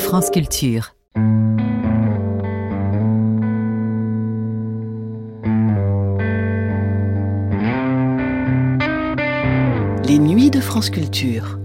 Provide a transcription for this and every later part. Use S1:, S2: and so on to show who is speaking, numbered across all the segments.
S1: France Culture.
S2: Les nuits de France Culture.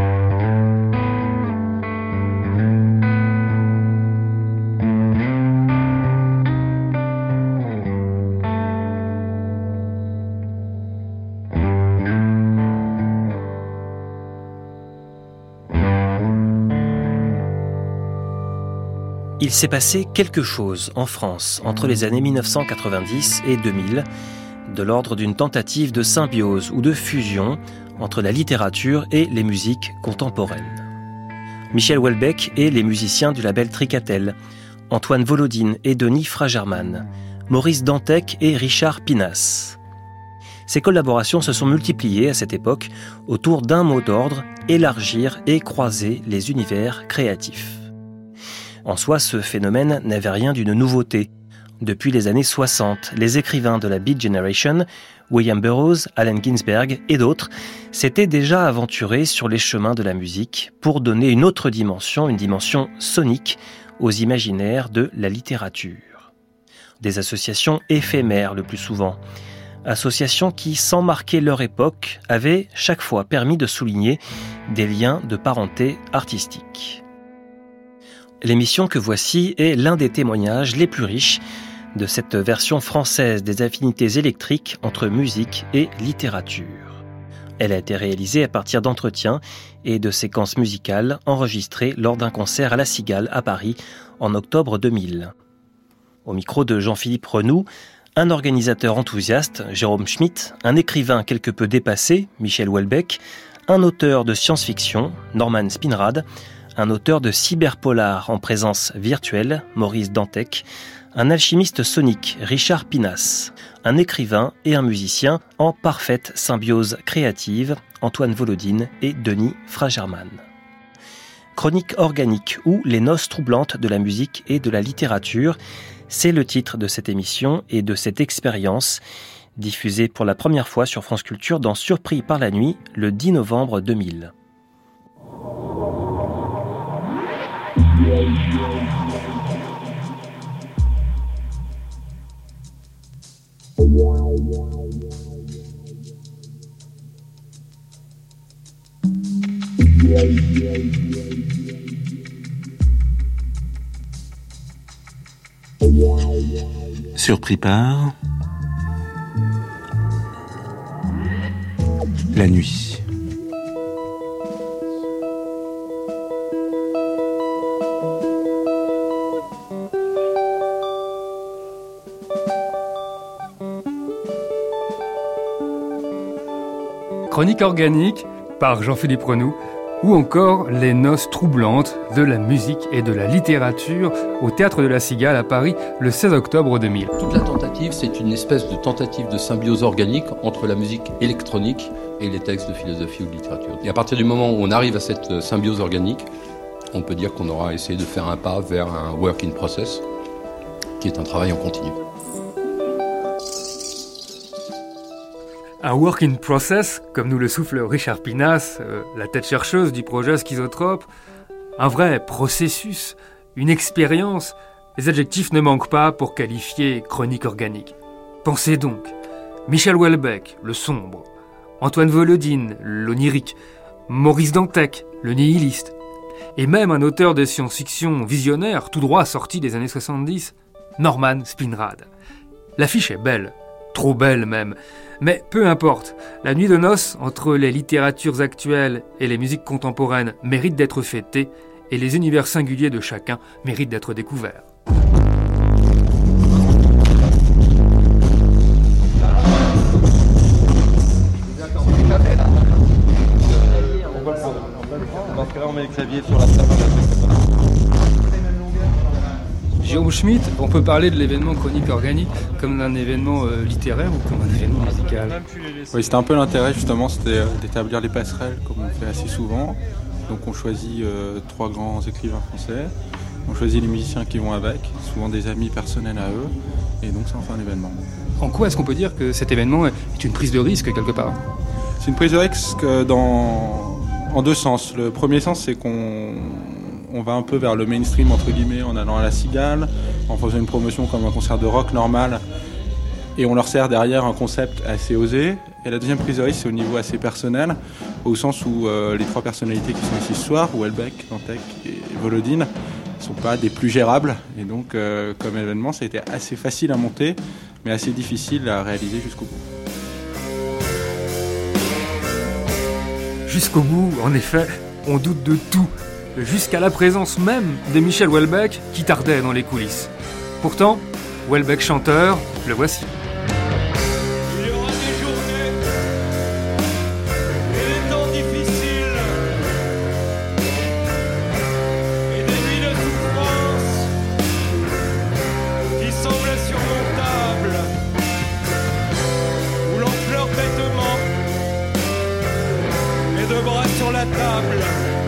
S3: Il s'est passé quelque chose en France entre les années 1990 et 2000, de l'ordre d'une tentative de symbiose ou de fusion entre la littérature et les musiques contemporaines. Michel Houellebecq et les musiciens du label Tricatel, Antoine Volodine et Denis Fragerman, Maurice Dantec et Richard Pinas. Ces collaborations se sont multipliées à cette époque autour d'un mot d'ordre: élargir et croiser les univers créatifs. En soi, ce phénomène n'avait rien d'une nouveauté. Depuis les années 60, les écrivains de la Beat Generation, William Burroughs, Allen Ginsberg et d'autres, s'étaient déjà aventurés sur les chemins de la musique pour donner une autre dimension, une dimension sonique, aux imaginaires de la littérature. Des associations éphémères le plus souvent. Associations qui, sans marquer leur époque, avaient chaque fois permis de souligner des liens de parenté artistique. L'émission que voici est l'un des témoignages les plus riches de cette version française des affinités électriques entre musique et littérature. Elle a été réalisée à partir d'entretiens et de séquences musicales enregistrées lors d'un concert à La Cigale à Paris en octobre 2000. Au micro de Jean-Philippe Renoux, un organisateur enthousiaste, Jérôme Schmitt, un écrivain quelque peu dépassé, Michel Houellebecq, un auteur de science-fiction, Norman Spinrad, un auteur de cyberpolar en présence virtuelle, Maurice Dantec, un alchimiste sonique, Richard Pinas, un écrivain et un musicien en parfaite symbiose créative, Antoine Volodine et Denis Fragerman. Chronique organique ou les noces troublantes de la musique et de la littérature, c'est le titre de cette émission et de cette expérience, diffusée pour la première fois sur France Culture dans Surpris par la nuit, le 10 novembre 2000.
S4: Surpris par la nuit.
S5: Chronique organique par Jean-Philippe Renoux, ou encore les noces troublantes de la musique et de la littérature au Théâtre de la Cigale à Paris le 16 octobre 2000.
S6: Toute la tentative, c'est une espèce de tentative de symbiose organique entre la musique électronique et les textes de philosophie ou de littérature. Et à partir du moment où on arrive à cette symbiose organique, on peut dire qu'on aura essayé de faire un pas vers un work in process, qui est un travail en continu.
S5: Un work in process, comme nous le souffle Richard Pinas, la tête chercheuse du projet Schizotrope, un vrai processus, une expérience. Les adjectifs ne manquent pas pour qualifier chronique organique. Pensez donc, Michel Houellebecq, le sombre, Antoine Volodine, l'onirique, Maurice Dantec, le nihiliste, et même un auteur de science-fiction visionnaire, tout droit sorti des années 70, Norman Spinrad. L'affiche est belle, trop belle même. Mais peu importe, la nuit de noces entre les littératures actuelles et les musiques contemporaines mérite d'être fêtée et les univers singuliers de chacun méritent d'être découverts.
S7: On met les claviers sur la table.
S5: Jérôme Schmitt, on peut parler de l'événement chronique organique comme d'un événement littéraire ou comme un événement musical.
S7: Oui, c'était un peu l'intérêt justement, c'était d'établir les passerelles comme on fait assez souvent. Donc on choisit 3 grands écrivains français, on choisit les musiciens qui vont avec, souvent des amis personnels à eux, et donc ça en fait un événement.
S5: En quoi est-ce qu'on peut dire que cet événement est une prise de risque quelque part ?
S7: C'est une prise de risque en 2 sens. Le premier sens, c'est qu'on on va un peu vers le mainstream entre guillemets en allant à la Cigale, en faisant une promotion comme un concert de rock normal, et on leur sert derrière un concept assez osé. Et la deuxième prise de risque, c'est au niveau assez personnel, au sens où les trois personnalités qui sont ici ce soir, Houellebecq, Dantec et Volodine, ne sont pas des plus gérables. Et donc, comme événement, ça a été assez facile à monter, mais assez difficile à réaliser jusqu'au bout.
S5: Jusqu'au bout, en effet, on doute de tout, jusqu'à la présence même de Michel Houellebecq qui tardait dans les coulisses. Pourtant, Houellebecq chanteur, le voici.
S1: Il y aura des journées et des temps difficiles et des nuits de souffrance qui semblent insurmontables, où l'on pleure bêtement et de bras sur la table,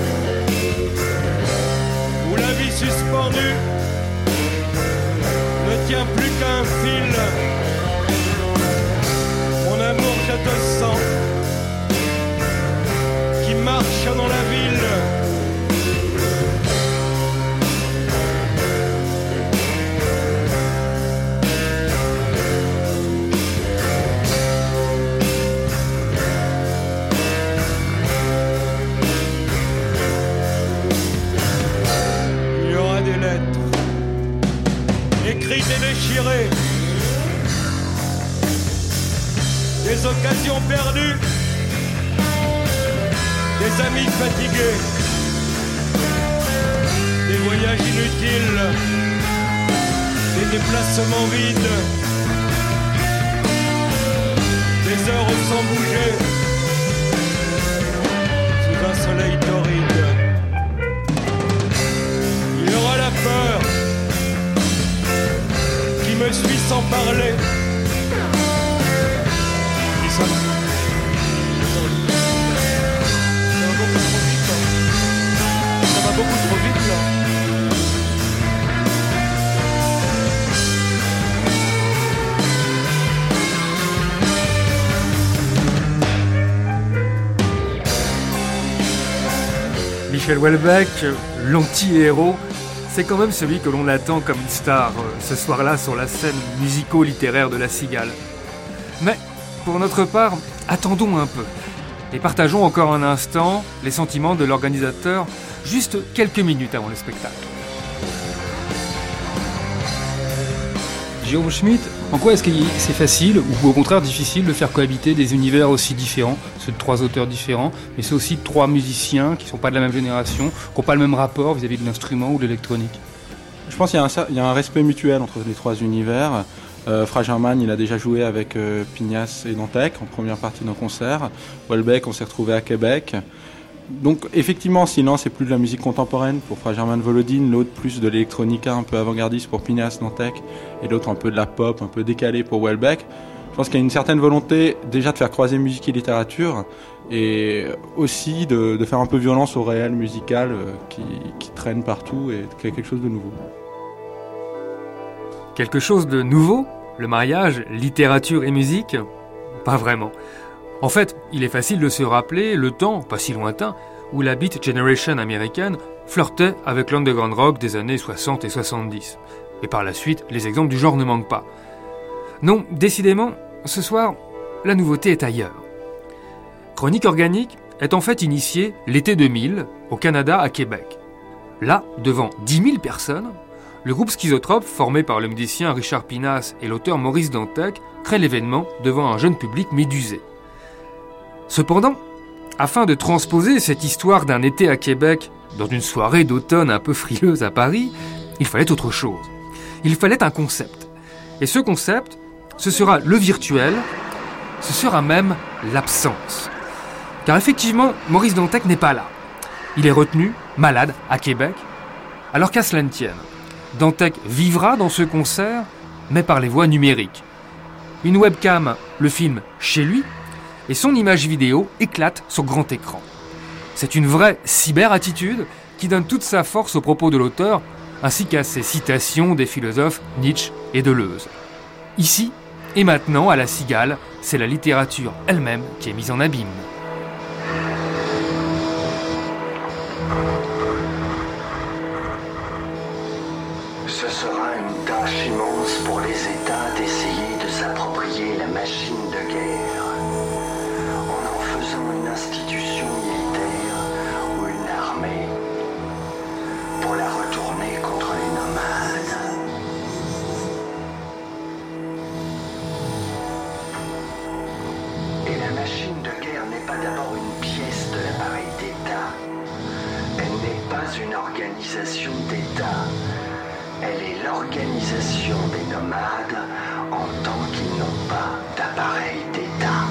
S1: où la vie suspendue ne tient plus qu'un fil. Mon amour, je te sens qui marche dans la ville. Il y aura des lettres écrites et déchirées, des occasions perdues, des amis fatigués, des voyages inutiles, des déplacements vides, des heures sans bouger, sous un soleil torride. Il y aura la peur qui me suit sans parler. Ça va beaucoup trop vite là.
S5: Michel Houellebecq, l'anti-héros, c'est quand même celui que l'on attend comme une star ce soir-là sur la scène musico-littéraire de la Cigale. Mais pour notre part, attendons un peu et partageons encore un instant les sentiments de l'organisateur, juste quelques minutes avant le spectacle.
S8: Jérôme Schmitt, en quoi est-ce que c'est facile ou au contraire difficile de faire cohabiter des univers aussi différents, ceux de trois auteurs différents, mais c'est aussi trois musiciens qui ne sont pas de la même génération, qui n'ont pas le même rapport vis-à-vis de l'instrument ou de l'électronique?
S7: Je pense qu'il y a un respect mutuel entre les trois univers. Fra German, il a déjà joué avec Pignas et Dantec en première partie d'un concert. Houellebecq, on s'est retrouvé à Québec. Donc effectivement, sinon c'est plus de la musique contemporaine pour Fra German, Volodine, l'autre plus de l'électronica un peu avant-gardiste pour Pignas, Dantec, et l'autre un peu de la pop, un peu décalée pour Houellebecq. Je pense qu'il y a une certaine volonté déjà de faire croiser musique et littérature, et aussi de faire un peu violence au réel musical qui traîne partout et qui est quelque chose de nouveau.
S5: Quelque chose de nouveau? Le mariage, littérature et musique? Pas vraiment. En fait, il est facile de se rappeler le temps, pas si lointain, où la Beat Generation américaine flirtait avec l'underground rock des années 60 et 70. Et par la suite, les exemples du genre ne manquent pas. Non, décidément, ce soir, la nouveauté est ailleurs. Chronique Organique est en fait initiée l'été 2000, au Canada, à Québec. Là, devant 10 000 personnes, le groupe Schizotrope, formé par le musicien Richard Pinas et l'auteur Maurice Dantec, crée l'événement devant un jeune public médusé. Cependant, afin de transposer cette histoire d'un été à Québec dans une soirée d'automne un peu frileuse à Paris, il fallait autre chose. Il fallait un concept. Et ce concept, ce sera le virtuel, ce sera même l'absence. Car effectivement, Maurice Dantec n'est pas là. Il est retenu, malade, à Québec. Alors qu'à cela ne tienne, Dantec vivra dans ce concert, mais par les voies numériques. Une webcam le filme chez lui, et son image vidéo éclate sur grand écran. C'est une vraie cyber-attitude qui donne toute sa force aux propos de l'auteur, ainsi qu'à ses citations des philosophes Nietzsche et Deleuze. Ici, et maintenant, à la Cigale, c'est la littérature elle-même qui est mise en abîme.
S9: Ce sera une tâche immense pour les États d'essayer de s'approprier la machine de guerre en faisant une institution militaire ou une armée pour la retourner contre les nomades. Et la machine de guerre n'est pas d'abord une pièce de l'appareil d'État. Elle n'est pas une organisation d'État. Elle est l'organisation des nomades en tant qu'ils n'ont pas d'appareil d'État.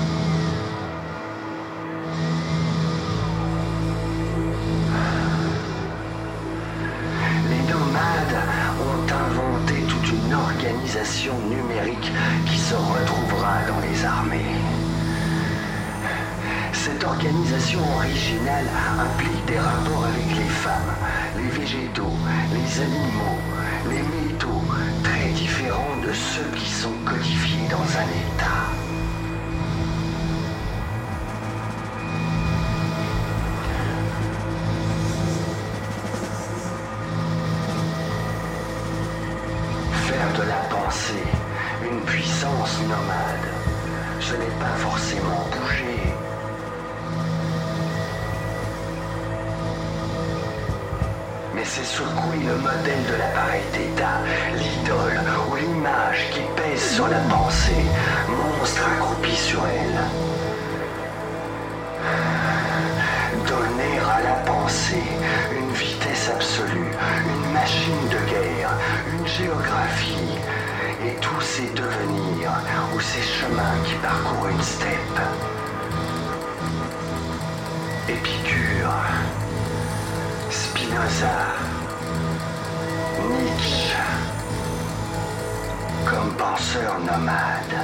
S9: Les nomades ont inventé toute une organisation numérique qui se retrouvera dans les armées. Cette organisation originale implique des rapports avec les femmes, les végétaux, les animaux, les métaux, très différents de ceux qui sont codifiés dans un État. Faire de la pensée une puissance nomade, ce n'est pas forcément bouger. Mais c'est secouer le modèle de l'appareil d'État, l'idole ou l'image qui pèse sur la pensée, monstre accroupi sur elle. Donner à la pensée une vitesse absolue, une machine de guerre, une géographie et tous ces devenirs ou ces chemins qui parcourent une steppe. Épicure, Spinoza, Nietzsche, comme penseurs nomades.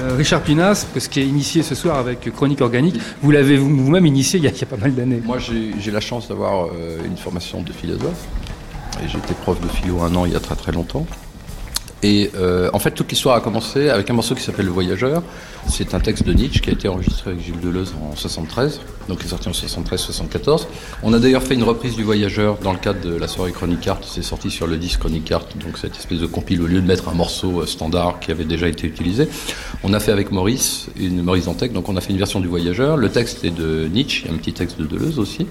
S8: Richard Pinas, ce qui est initié ce soir avec Chronique Organique, vous l'avez vous-même initié il y a pas mal d'années.
S6: Moi, j'ai la chance d'avoir une formation de philosophe. Et j'ai été prof de philo 1 an il y a très très longtemps. Et en fait, toute l'histoire a commencé avec un morceau qui s'appelle Le Voyageur. C'est un texte de Nietzsche qui a été enregistré avec Gilles Deleuze en 73, donc il est sorti en 73-74. On a d'ailleurs fait une reprise du Voyageur dans le cadre de la soirée Chronique Art. C'est sorti sur le disque Chronique Art, donc cette espèce de compile, au lieu de mettre un morceau standard qui avait déjà été utilisé. On a fait avec Maurice Dantec, donc on a fait une version du Voyageur. Le texte est de Nietzsche, il y a un petit texte de Deleuze aussi.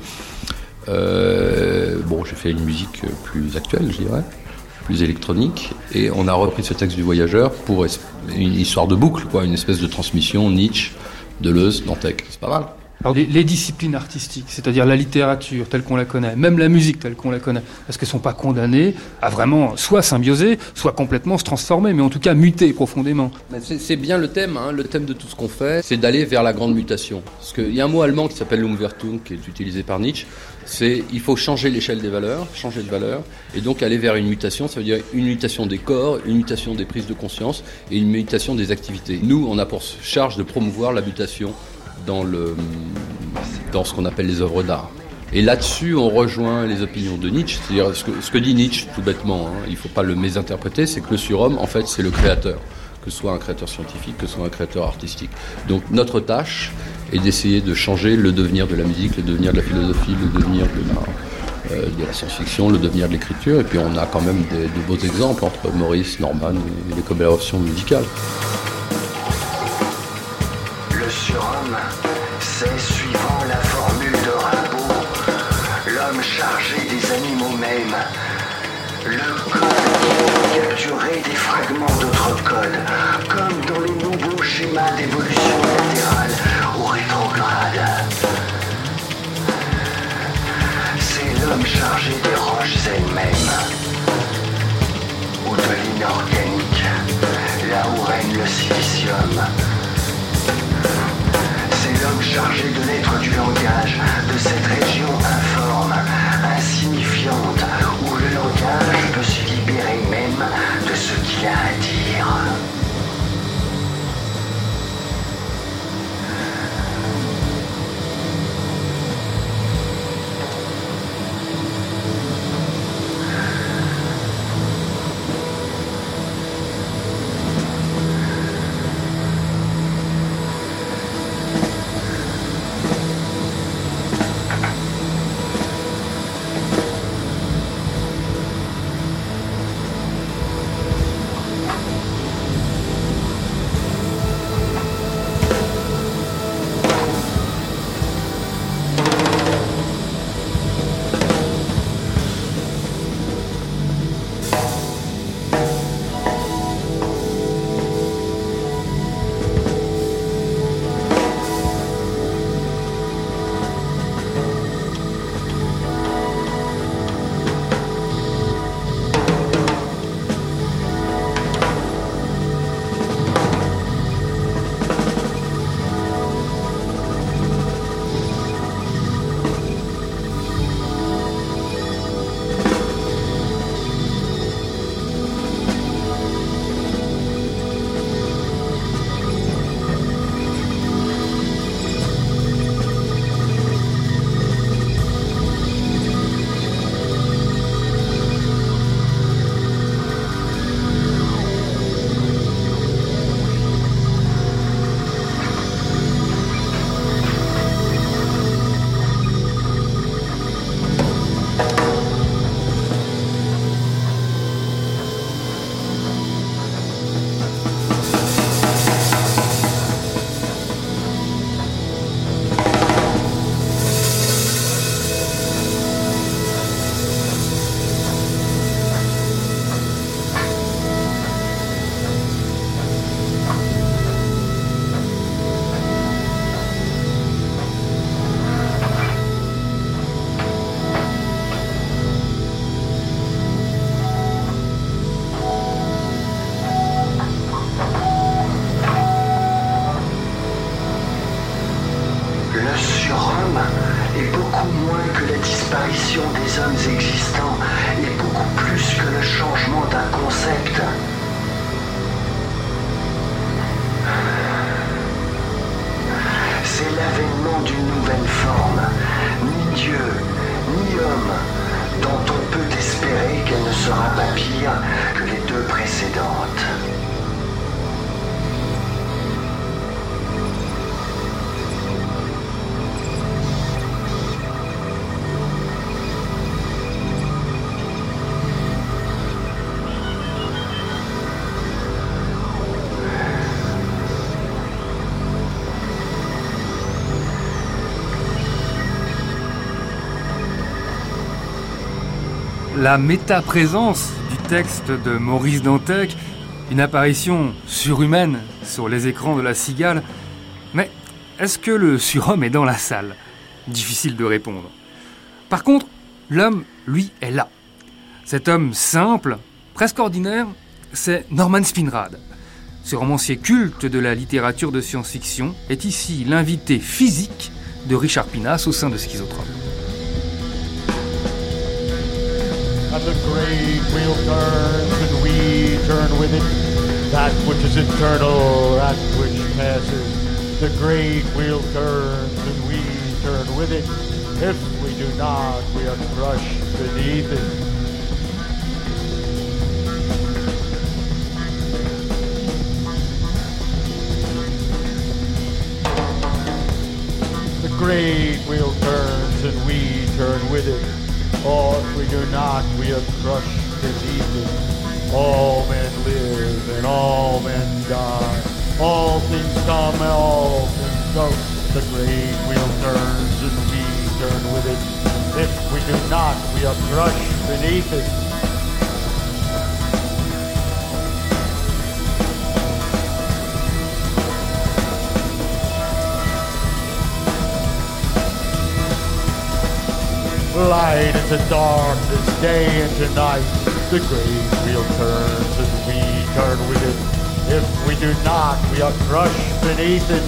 S6: J'ai fait une musique plus actuelle, je dirais, plus électronique, et on a repris ce texte du Voyageur pour une histoire de boucle, quoi, une espèce de transmission Nietzsche, Deleuze, Dantec. C'est pas mal.
S8: Alors les disciplines artistiques, c'est-à-dire la littérature telle qu'on la connaît, même la musique telle qu'on la connaît, est-ce qu'elles ne sont pas condamnées à vraiment soit symbioser, soit complètement se transformer, mais en tout cas muter profondément?
S6: C'est bien le thème de tout ce qu'on fait, c'est d'aller vers la grande mutation. Parce qu'il y a un mot allemand qui s'appelle Umwertung, qui est utilisé par Nietzsche, il faut changer l'échelle des valeurs, changer de valeur, et donc aller vers une mutation, ça veut dire une mutation des corps, une mutation des prises de conscience, et une mutation des activités. Nous, on a pour charge de promouvoir la mutation dans ce qu'on appelle les œuvres d'art. Et là-dessus, on rejoint les opinions de Nietzsche. C'est-à-dire ce que dit Nietzsche, tout bêtement, il ne faut pas le mésinterpréter, c'est que le surhomme, en fait, c'est le créateur. Que ce soit un créateur scientifique, que ce soit un créateur artistique. Donc notre tâche est d'essayer de changer le devenir de la musique, le devenir de la philosophie, le devenir de la science-fiction, le devenir de l'écriture. Et puis on a quand même de beaux exemples entre Maurice, Norman et les collaborations musicales.
S9: Le surhomme, c'est, suivant la formule de Rimbaud, l'homme chargé des animaux mêmes. Le code qui peut capturer des fragments d'autres codes, comme dans les nouveaux schémas d'évolution latérale ou rétrograde. C'est l'homme chargé des roches elles-mêmes, ou de l'inorganique, là où règne le silicium. C'est l'homme chargé de l'être du langage, de cette région informe, insignifiante, où le langage peut se libérer même de ce qu'il a à dire. Des hommes existants est beaucoup plus que le changement d'un concept.
S5: la méta-présence du texte de Maurice Dantec, une apparition surhumaine sur les écrans de La Cigale. Mais est-ce que le surhomme est dans la salle ? Difficile de répondre. Par contre, l'homme, lui, est là. Cet homme simple, presque ordinaire, c'est Norman Spinrad. Ce romancier culte de la littérature de science-fiction est ici l'invité physique de Richard Pinas au sein de Schizotrope.
S10: And the great wheel turns and we turn with it. That which is eternal, that which passes. The great wheel turns and we turn with it. If we do not, we are crushed beneath it. The great wheel turns and we turn with it. Or if we do not, we are crushed beneath it. All men live and all men die. All things come and all things go. The great wheel turns and we turn with it. If we do not, we are crushed beneath it. Light into darkness, day into night. The great wheel turns and we turn with it. If we do not, we are crushed beneath it.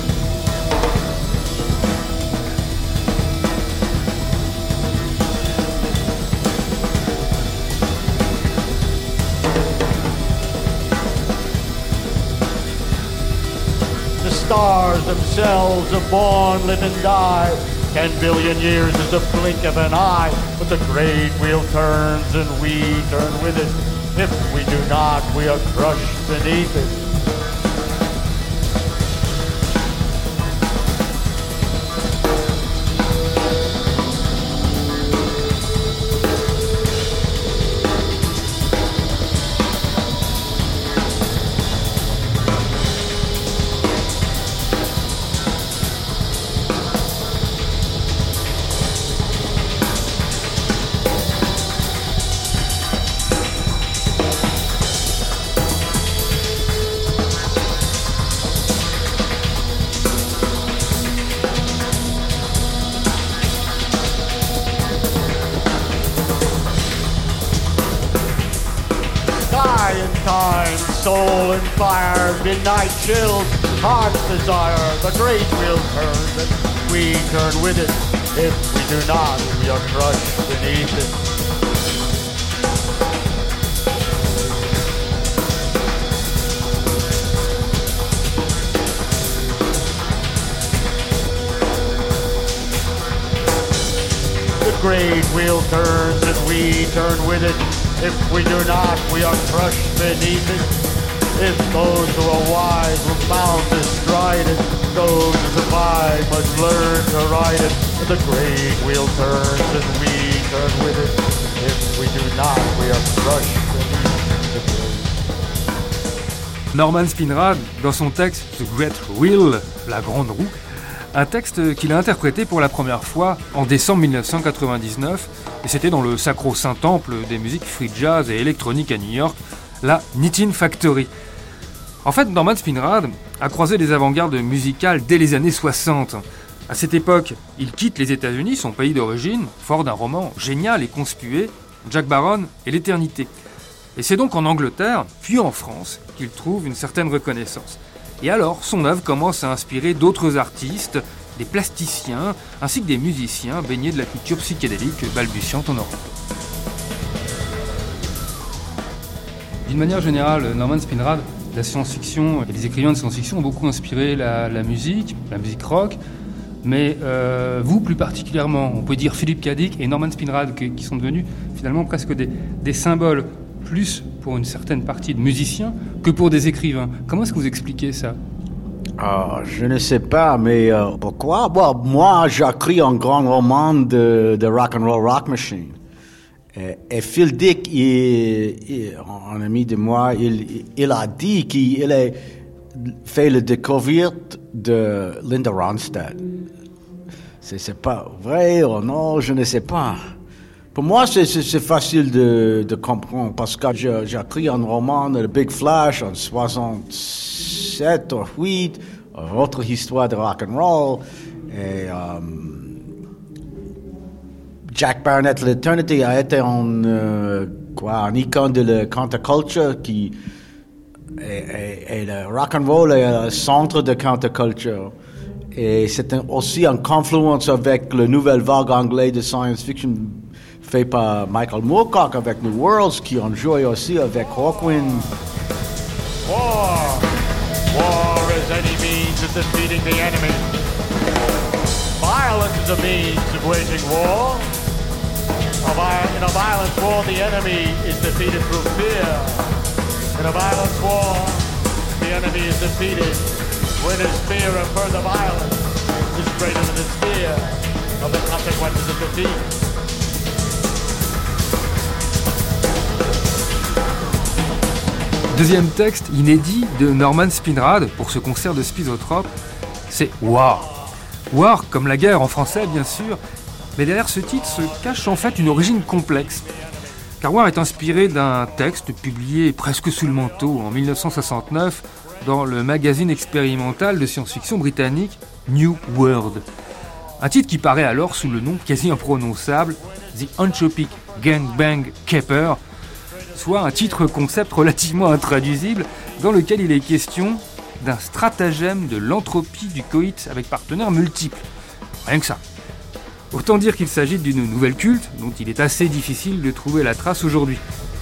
S10: The stars themselves are born, live and die. 10 billion years is a blink of an eye, but the great wheel turns and we turn with it. If we do not, we are crushed beneath it. Time, soul and fire, midnight chills, heart's desire, the great wheel turns and we turn with it. If we do not, we are crushed beneath it. The great wheel turns and we turn with it. If we do not, we are crushed beneath it. If those who are wise were found to stride it, those who survive must learn to ride it. The great wheel turns and we turn with it. If we do not, we are crushed beneath it.
S5: Norman Spinrad, dans son texte The Great Wheel, la grande roue, un texte qu'il a interprété pour la première fois en décembre 1999, et c'était dans le sacro-saint temple des musiques free jazz et électronique à New York, la Nitin Factory. En fait, Norman Spinrad a croisé des avant-gardes musicales dès les années 60. À cette époque, il quitte les États-Unis, son pays d'origine, fort d'un roman génial et conspué, Jack Baron et l'éternité. Et c'est donc en Angleterre, puis en France, qu'il trouve une certaine reconnaissance. Et alors, son œuvre commence à inspirer d'autres artistes, des plasticiens, ainsi que des musiciens baignés de la culture psychédélique balbutiante en Europe. D'une manière générale, Norman Spinrad, la science-fiction et les écrivains de science-fiction ont beaucoup inspiré la musique rock, mais vous plus particulièrement, on peut dire Philip K. Dick et Norman Spinrad, qui sont devenus finalement presque des symboles, plus pour une certaine partie de musiciens que pour des écrivains. Comment est-ce que vous expliquez ça ?
S11: Je ne sais pas, mais pourquoi ? Bon, moi, j'écris un grand roman de rock'n'roll rock machine. Et Phil Dick, un ami de moi, il a dit qu'il a fait la découverte de Linda Ronstadt. C'est pas vrai ou non, je ne sais pas. Pour moi, c'est facile de comprendre parce que j'ai écrit un roman, The Big Flash, en 67 ou 8, une autre histoire de rock and roll. Et Jack Barnett, l'Eternity, a été un icône de la counterculture et le rock and roll est le centre de counterculture. Et c'est aussi en confluence avec la nouvelle vague anglaise de science fiction fait par Michael Moorcock avec New Worlds, qui ont joué aussi avec Hawkwind.
S10: War is any means of defeating the enemy. Violence is a means of waging war. In a violent war, the enemy is defeated through fear. In a violent war, the enemy is defeated when his fear of further violence is greater than his fear of the consequences of defeat.
S5: Deuxième texte inédit de Norman Spinrad pour ce concert de Spizotrope, c'est War. War comme la guerre en français bien sûr, mais derrière ce titre se cache en fait une origine complexe. Car War est inspiré d'un texte publié presque sous le manteau en 1969 dans le magazine expérimental de science-fiction britannique New World. Un titre qui paraît alors sous le nom quasi imprononçable The Entropic Gangbang Caper, soit un titre concept relativement intraduisible dans lequel il est question d'un stratagème de l'entropie du coït avec partenaires multiples. Rien que ça. Autant dire qu'il s'agit d'une nouvelle culte dont il est assez difficile de trouver la trace aujourd'hui.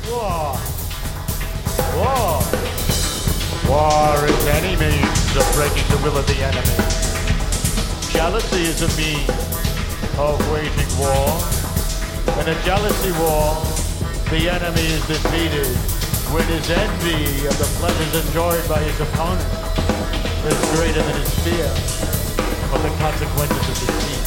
S10: War is any means of breaking the will of the enemy. Jealousy is a means of waging war. In a jealousy war, the enemy is defeated when his envy of the pleasures enjoyed by his opponent is greater than his fear of the consequences of defeat.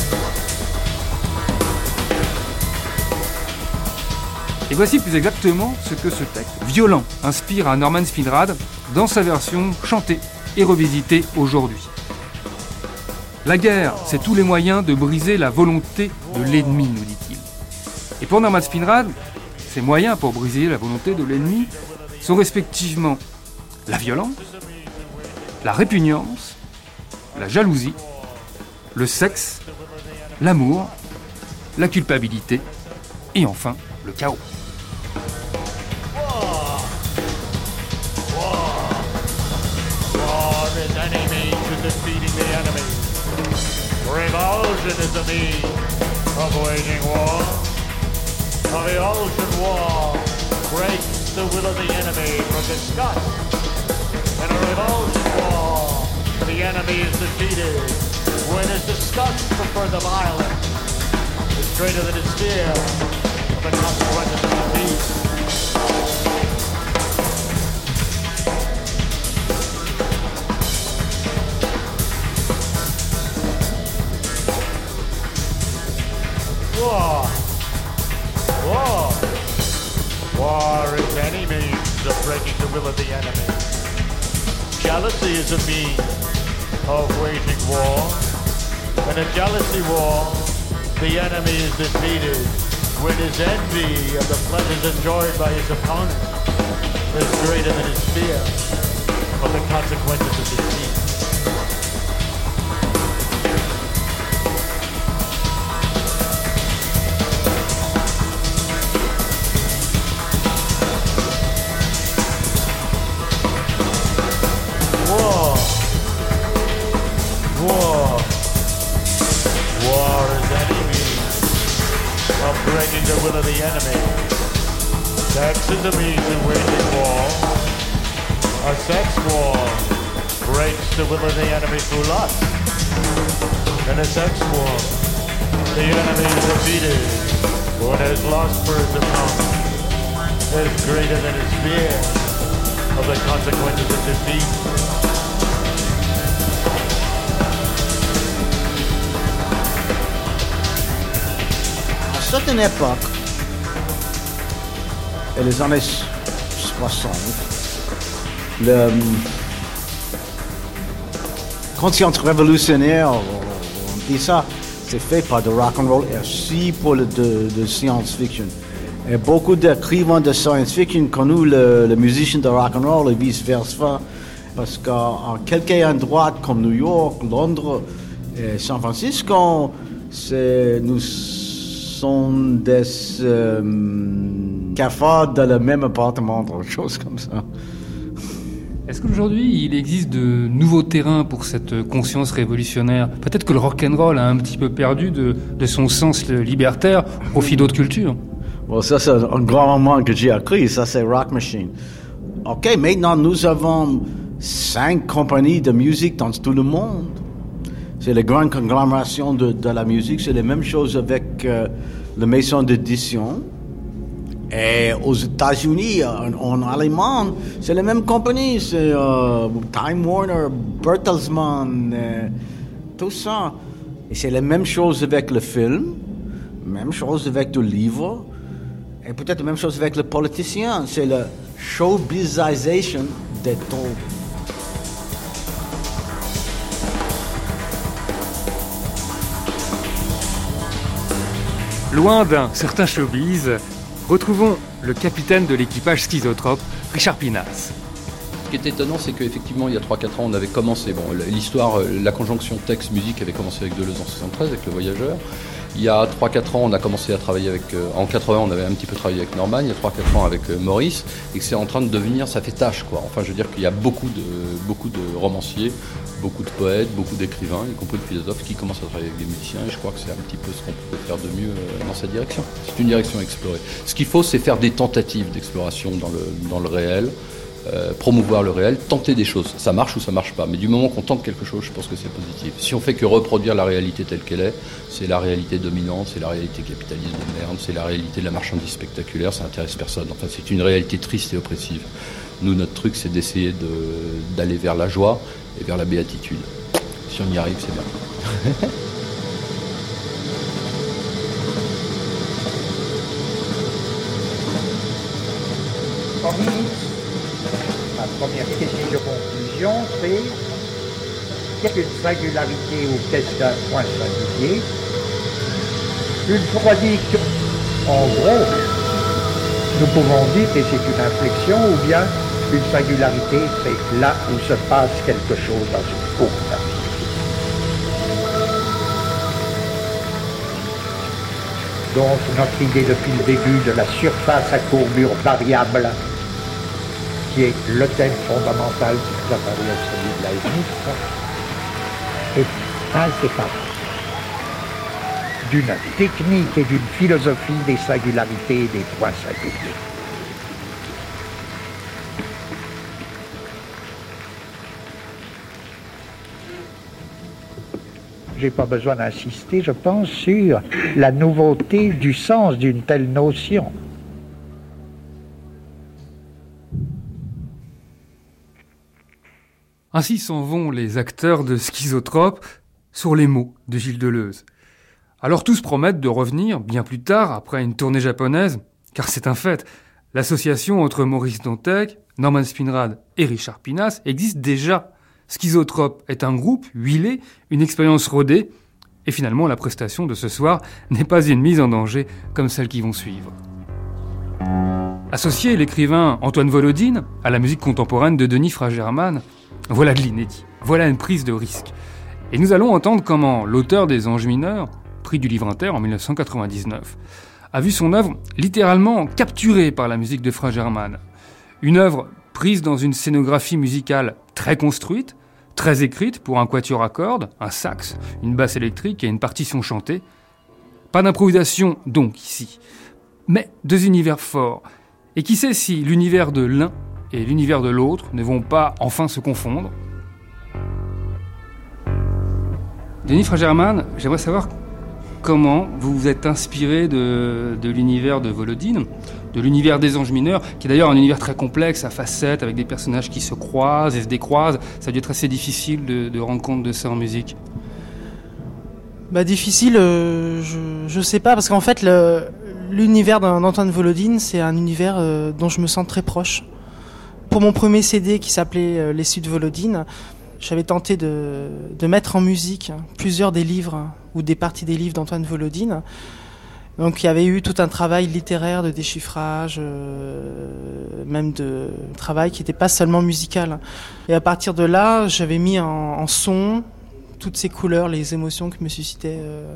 S5: Et voici plus exactement ce que ce texte violent inspire à Norman Spinrad dans sa version chantée et revisitée aujourd'hui. La guerre, c'est tous les moyens de briser la volonté de l'ennemi, nous dit-il. Et pour Norman Spinrad, ces moyens pour briser la volonté de l'ennemi sont respectivement la violence, la répugnance, la jalousie, le sexe, l'amour, la culpabilité et enfin le chaos.
S10: War is any means of defeating the enemy. Revulsion is a means of waging war. A revulsion war breaks the will of the enemy from disgust. In a revulsion war, the enemy is defeated when his disgust for further violence is greater than his fear of the consequences of defeat. War is any means of breaking the will of the enemy. Jealousy is a means of waging war. In a jealousy war, the enemy is defeated when his envy of the pleasures enjoyed by his opponent is greater than his fear of the consequences of defeat. Breaking the will of the enemy. Sex is a means of waging war. A sex war breaks the will of the enemy through lust. In a sex war, the enemy is defeated when his lust for his opponent is greater than his fear of the consequences of defeat.
S11: À certaine époque, et les années 60, le conscience révolutionnaire, on dit ça, c'est fait par de rock and roll et aussi pour de science-fiction. Et beaucoup d'écrivains de science-fiction connus le musicien de rock and roll et vice-versa. Parce qu'en quelques endroits comme New York, Londres et San Francisco, nous sommes des cafards dans le même appartement, des choses comme ça.
S8: Est-ce qu'aujourd'hui, il existe de nouveaux terrains pour cette conscience révolutionnaire ? Peut-être que le rock'n'roll a un petit peu perdu de son sens libertaire au profit d'autres cultures.
S11: Bon, ça, c'est un grand moment que j'ai écrit, ça, c'est Rock Machine. OK, maintenant, nous avons 5 compagnies de musique dans tout le monde. C'est la grande conglomération de la musique. C'est la même chose avec la maison d'édition. Et aux États-Unis, en Allemagne, c'est la même compagnie. C'est Time Warner, Bertelsmann, tout ça. Et c'est la même chose avec le film, même chose avec le livre, et peut-être la même chose avec le politicien. C'est la showbizisation des taux.
S5: Loin d'un certain showbiz, retrouvons le capitaine de l'équipage Schizotrope, Richard Pinas.
S6: Ce qui est étonnant, c'est qu'effectivement, il y a 3-4 ans, on avait commencé, l'histoire, la conjonction texte-musique avait commencé avec Deleuze en 73, avec Le Voyageur. Il y a 3-4 ans, on a commencé à travailler avec... en 80, on avait un petit peu travaillé avec Norman, il y a 3-4 ans avec Maurice, et que c'est en train de devenir... Ça fait tâche, quoi. Enfin, je veux dire qu'il y a beaucoup de romanciers, beaucoup de poètes, beaucoup d'écrivains, y compris de philosophes, qui commencent à travailler avec des musiciens, et je crois que c'est un petit peu ce qu'on peut faire de mieux dans cette direction. C'est une direction à explorer. Ce qu'il faut, c'est faire des tentatives d'exploration dans le réel, promouvoir le réel, tenter des choses. Ça marche ou ça marche pas. Mais du moment qu'on tente quelque chose, je pense que c'est positif. Si on fait que reproduire la réalité telle qu'elle est, c'est la réalité dominante, c'est la réalité capitaliste de merde, c'est la réalité de la marchandise spectaculaire, ça n'intéresse personne. Enfin, c'est une réalité triste et oppressive. Nous, notre truc, c'est d'essayer d'aller vers la joie et vers la béatitude. Si on y arrive, c'est bien.
S12: Ma première question de conclusion, c'est qu'est-ce qu'une singularité ou qu'est-ce qu'un point singulier? Une fois dit qu'en gros, nous pouvons dire que c'est une inflexion ou bien une singularité, c'est là où se passe quelque chose dans une courbe. Donc notre idée depuis le début de la surface à courbure variable, qui est le thème fondamental qui nous apparaît à celui de Leibniz, est inséparable d'une technique et d'une philosophie des singularités et des points singuliers. J'ai pas besoin d'insister, je pense, sur la nouveauté du sens d'une telle notion.
S5: Ainsi s'en vont les acteurs de Schizotrope sur les mots de Gilles Deleuze. Alors tous promettent de revenir bien plus tard, après une tournée japonaise, car c'est un fait, l'association entre Maurice Dantec, Norman Spinrad et Richard Pinas existe déjà. Schizotrope est un groupe huilé, une expérience rodée, et finalement la prestation de ce soir n'est pas une mise en danger comme celles qui vont suivre. Associé l'écrivain Antoine Volodine à la musique contemporaine de Denis Fragerman, voilà de l'inédit, voilà une prise de risque. Et nous allons entendre comment l'auteur des Anges mineurs, prix du Livre Inter en 1999, a vu son œuvre littéralement capturée par la musique de Fragerman. Une œuvre prise dans une scénographie musicale très construite, très écrite pour un quatuor à cordes, un sax, une basse électrique et une partition chantée. Pas d'improvisation donc ici, mais deux univers forts. Et qui sait si l'univers de l'un et l'univers de l'autre ne vont pas enfin se confondre. Denis Fragerman, j'aimerais savoir comment vous vous êtes inspiré de l'univers de Volodine, de l'univers des Anges mineurs, qui est d'ailleurs un univers très complexe, à facettes, avec des personnages qui se croisent et se décroisent. Ça a dû être assez difficile de rendre compte de ça en musique.
S13: Difficile, je sais pas, parce qu'en fait, l'univers d'Antoine Volodine, c'est un univers dont je me sens très proche. Pour mon premier CD qui s'appelait Les Suites Volodine, j'avais tenté de mettre en musique plusieurs des livres ou des parties des livres d'Antoine Volodine. Donc il y avait eu tout un travail littéraire de déchiffrage, même de travail qui n'était pas seulement musical. Et à partir de là, j'avais mis en son toutes ces couleurs, les émotions que me suscitaient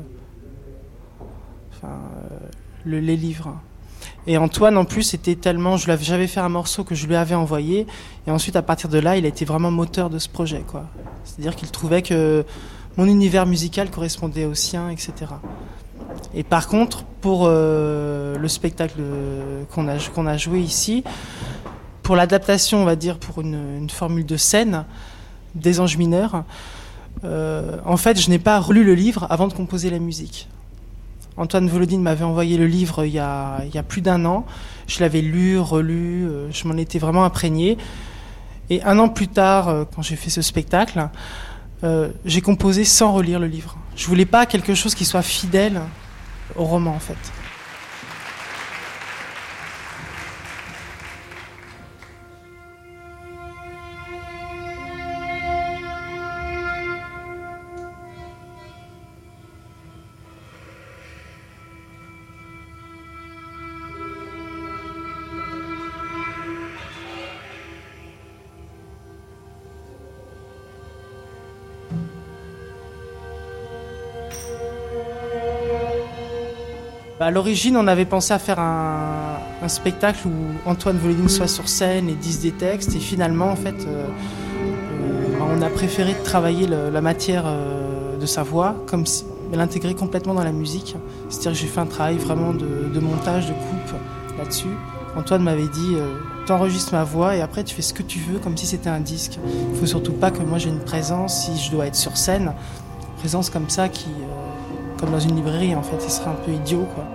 S13: les livres. Et Antoine, en plus, était tellement... J'avais fait un morceau que je lui avais envoyé, et ensuite, à partir de là, il a été vraiment moteur de ce projet, quoi. C'est-à-dire qu'il trouvait que mon univers musical correspondait au sien, etc. Et par contre, pour le spectacle qu'on a joué ici, pour l'adaptation, on va dire, pour une formule de scène des Anges mineurs, en fait, je n'ai pas relu le livre avant de composer la musique. Antoine Volodine m'avait envoyé le livre il y a plus d'1 an. Je l'avais lu, relu, je m'en étais vraiment imprégné. Et 1 an plus tard, quand j'ai fait ce spectacle, j'ai composé sans relire le livre. Je voulais pas quelque chose qui soit fidèle au roman, en fait. À l'origine, on avait pensé à faire un spectacle où Antoine Volodine soit sur scène et dise des textes. Et finalement, en fait, on a préféré travailler la matière de sa voix, comme si, l'intégrer complètement dans la musique. C'est-à-dire que j'ai fait un travail vraiment de montage, de coupe là-dessus. Antoine m'avait dit, t'enregistres ma voix et après tu fais ce que tu veux, comme si c'était un disque. Il faut surtout pas que moi j'ai une présence, si je dois être sur scène, une présence comme ça qui... comme dans une librairie, en fait, ce serait un peu idiot, quoi.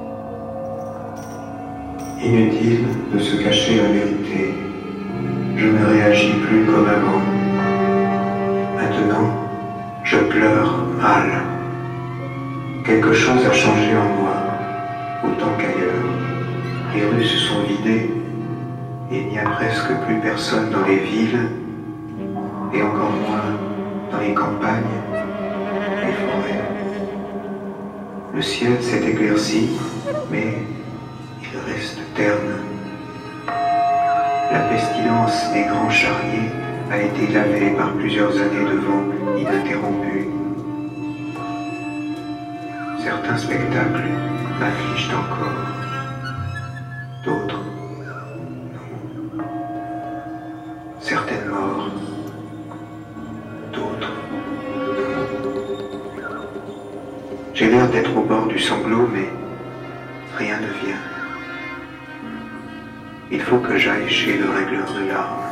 S14: Inutile de se cacher la vérité. Je ne réagis plus comme avant. Maintenant, je pleure mal. Quelque chose a changé en moi, autant qu'ailleurs. Les rues se sont vidées. Il n'y a presque plus personne dans les villes, et encore moins dans les campagnes, les forêts. Le ciel s'est éclairci, mais il reste terne. La pestilence des grands charriers a été lavée par plusieurs années de vent ininterrompu. Certains spectacles m'affligent encore, d'autres non. Certaines morts, d'autres non. J'ai l'air d'être au bord du sanglot, mais rien ne vient. Il faut que j'aille chez le régleur de larmes.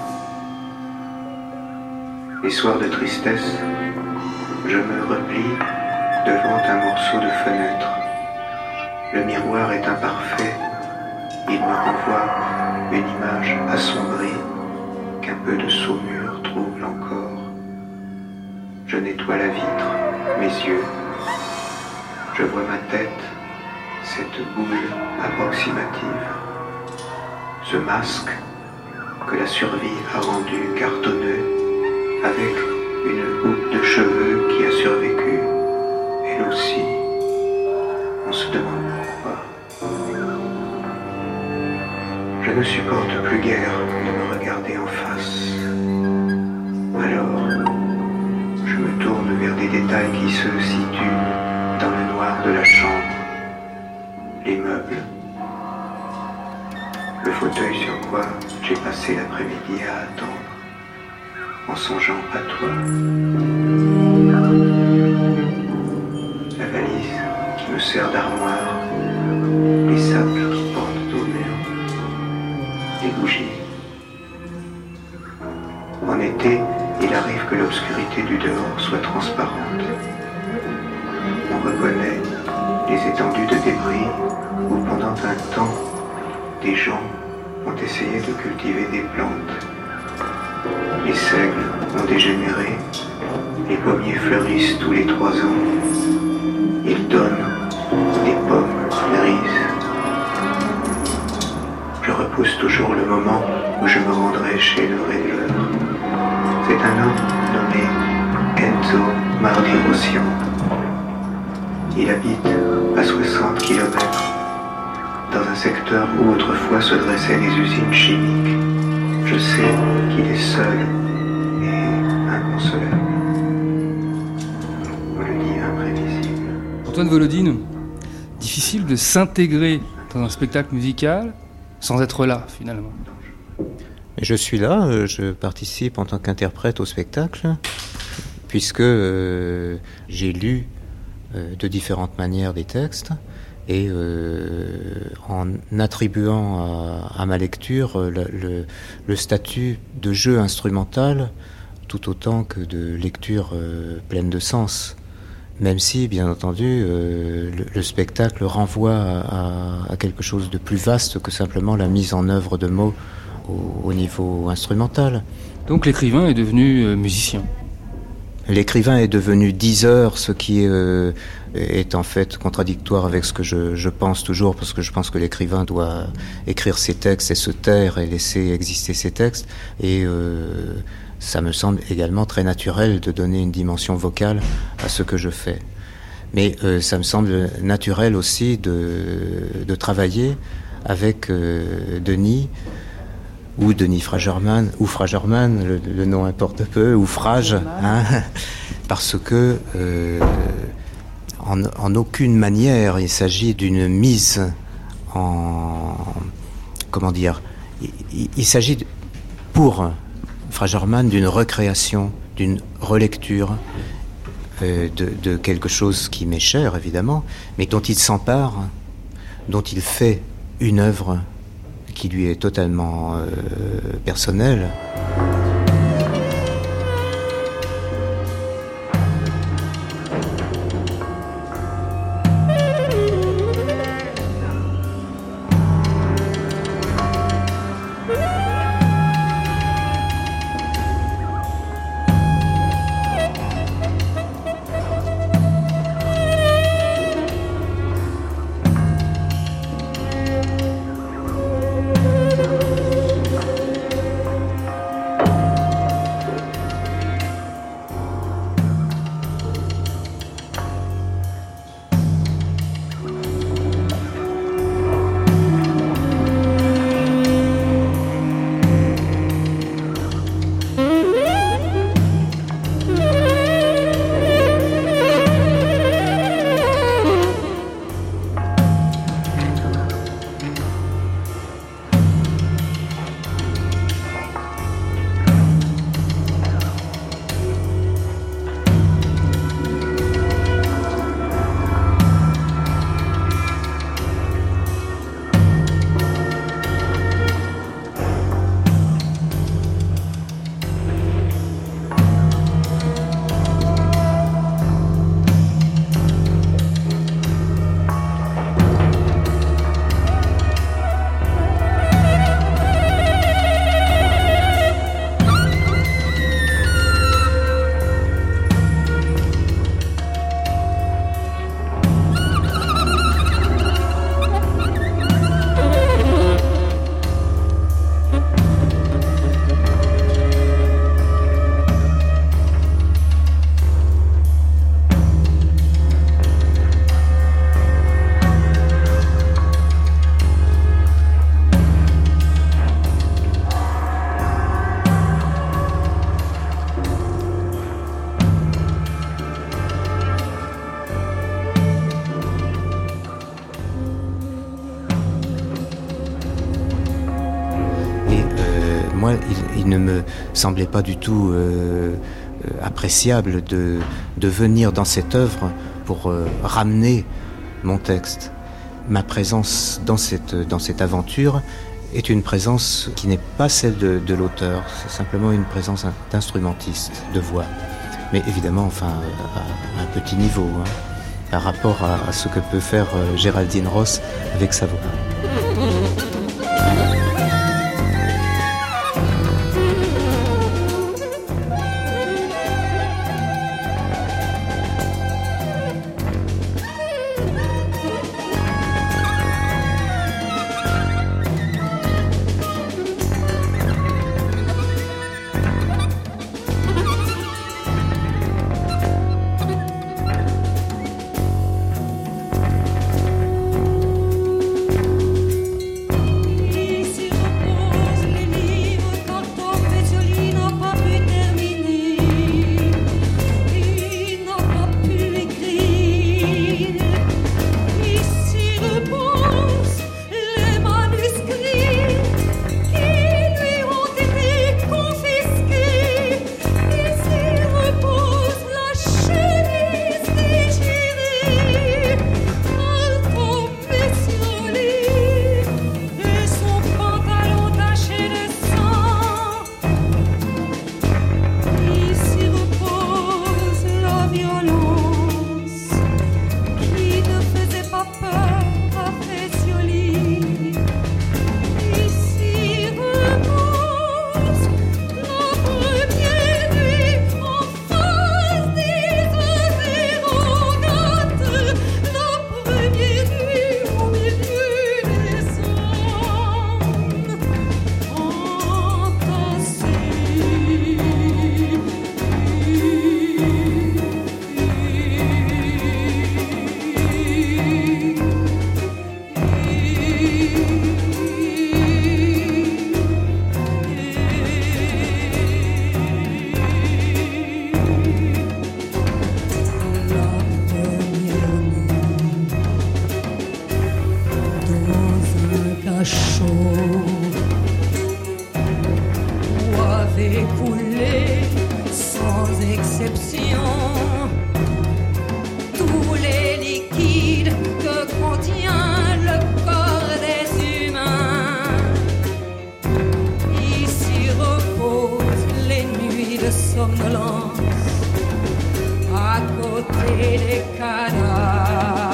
S14: Les soirs de tristesse, je me replie devant un morceau de fenêtre. Le miroir est imparfait, il me renvoie une image assombrie qu'un peu de saumure trouble encore. Je nettoie la vitre, mes yeux. Je vois ma tête, cette boule approximative. Ce masque que la survie a rendu cartonneux, avec une houppe de cheveux qui a survécu, elle aussi. On se demande pourquoi. Je ne supporte plus guère de me regarder en face. Alors, je me tourne vers des détails qui se situent dans le noir de la chambre. Les meubles. Le fauteuil sur quoi j'ai passé l'après-midi à attendre, en songeant à toi. La valise qui me sert d'armoire, les sacs qui portent au mur, les bougies. En été, il arrive que l'obscurité du dehors soit transparente. On reconnaît les étendues de débris où pendant un temps, des gens ont essayé de cultiver des plantes. Les seigles ont dégénéré, les pommiers fleurissent tous les 3 ans. Ils donnent des pommes grises. Je repousse toujours le moment où je me rendrai chez le régleur. C'est un homme nommé Enzo Martirosyan. Il habite à 60 km dans un secteur où autrefois se dressaient les usines chimiques. Je sais qu'il est seul et inconsolable. Volodine imprévisible.
S8: Antoine Volodine, difficile de s'intégrer dans un spectacle musical sans être là, finalement.
S15: Je suis là, je participe en tant qu'interprète au spectacle, puisque j'ai lu de différentes manières des textes, et en attribuant à ma lecture le statut de jeu instrumental tout autant que de lecture pleine de sens. Même si, bien entendu, le spectacle renvoie à quelque chose de plus vaste que simplement la mise en œuvre de mots au niveau instrumental.
S8: Donc l'écrivain est devenu musicien.
S15: L'écrivain est devenu diseur, ce qui est en fait contradictoire avec ce que je pense toujours, parce que je pense que l'écrivain doit écrire ses textes et se taire et laisser exister ses textes. Et ça me semble également très naturel de donner une dimension vocale à ce que je fais. Mais ça me semble naturel aussi de travailler avec Denis, ou Denis Fragerman, ou Fragerman, le nom importe peu, ou Frage, hein, parce que en aucune manière il s'agit d'une mise en... Comment dire, il s'agit pour Fragerman d'une recréation, d'une relecture de quelque chose qui m'est cher, évidemment, mais dont il s'empare, dont il fait une œuvre qui lui est totalement personnelle. Moi, il ne me semblait pas du tout appréciable de venir dans cette œuvre pour ramener mon texte. Ma présence dans cette aventure est une présence qui n'est pas celle de l'auteur, c'est simplement une présence d'instrumentiste, de voix. Mais évidemment, enfin, à un petit niveau, hein, par rapport à ce que peut faire Géraldine Ross avec sa voix.
S16: somnolence à côté des cadavres.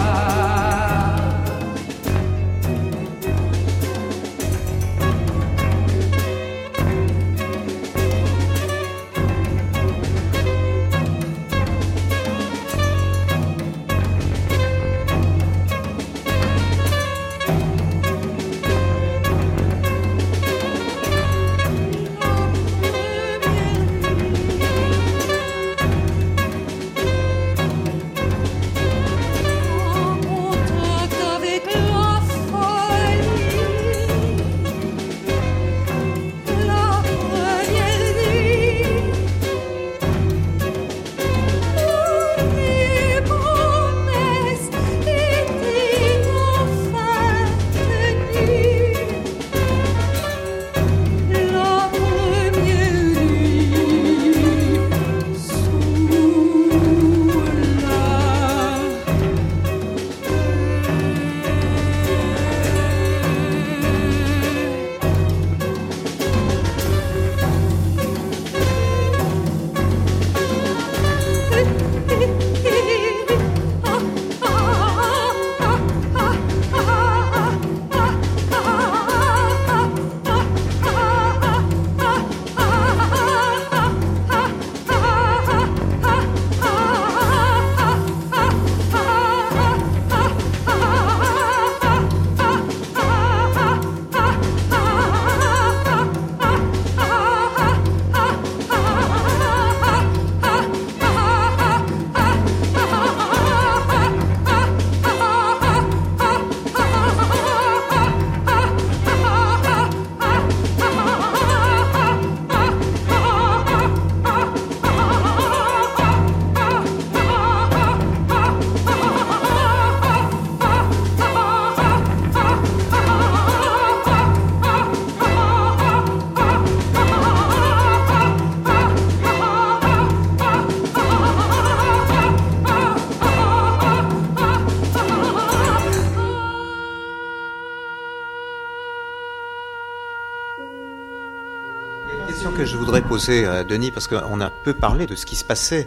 S15: Que je voudrais poser à Denis, parce qu'on a peu parlé de ce qui se passait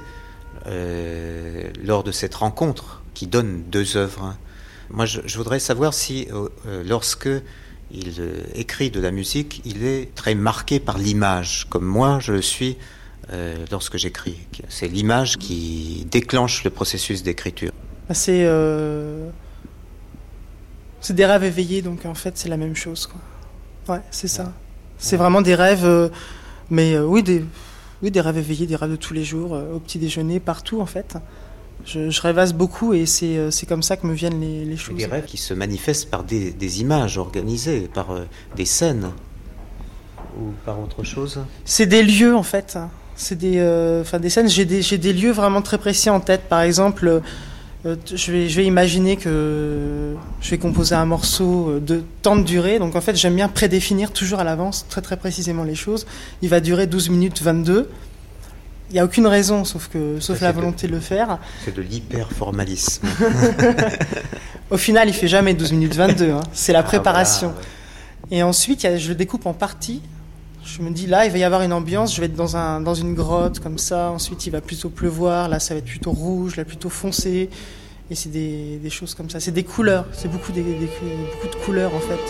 S15: lors de cette rencontre qui donne deux œuvres. Moi, je voudrais savoir si, lorsque il écrit de la musique, il est très marqué par l'image, comme moi je le suis lorsque j'écris. C'est l'image qui déclenche le processus d'écriture.
S13: C'est des rêves éveillés, donc en fait c'est la même chose, quoi. Ouais, c'est ça. C'est vraiment des rêves... Mais oui, des rêves éveillés, des rêves de tous les jours, au petit déjeuner, partout en fait. Je rêvasse beaucoup et c'est comme ça que me viennent les choses.
S15: Des rêves qui se manifestent par des images organisées, par des scènes ou par autre chose.
S13: C'est des lieux en fait. C'est des scènes. J'ai des lieux vraiment très précis en tête. Par exemple, je vais imaginer que je vais composer un morceau de temps de durée. Donc en fait, j'aime bien prédéfinir toujours à l'avance très très précisément les choses. Il va durer 12 minutes 22. Il n'y a aucune raison sauf la volonté de le faire.
S15: C'est de l'hyper-formalisme.
S13: Au final, il fait jamais 12 minutes 22. Hein. C'est la préparation.
S15: Voilà, ouais.
S13: Et ensuite, je le découpe en parties. Je me dis, là, il va y avoir une ambiance, je vais être dans une grotte, comme ça. Ensuite, il va plutôt pleuvoir. Là, ça va être plutôt rouge, là, plutôt foncé. Et c'est des choses comme ça. C'est des couleurs. C'est beaucoup de couleurs, en fait.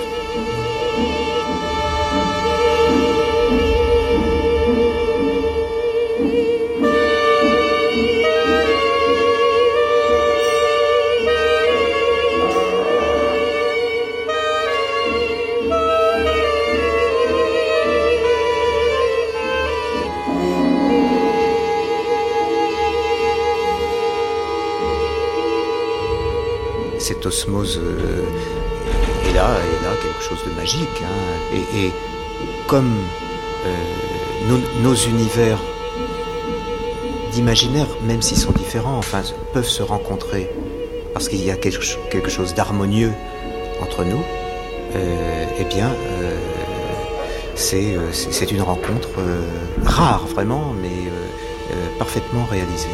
S15: Cette osmose est là quelque chose de magique. Hein. Et comme nos univers d'imaginaire, même s'ils sont différents, enfin, peuvent se rencontrer parce qu'il y a quelque chose d'harmonieux entre nous, c'est une rencontre rare vraiment, mais parfaitement réalisée.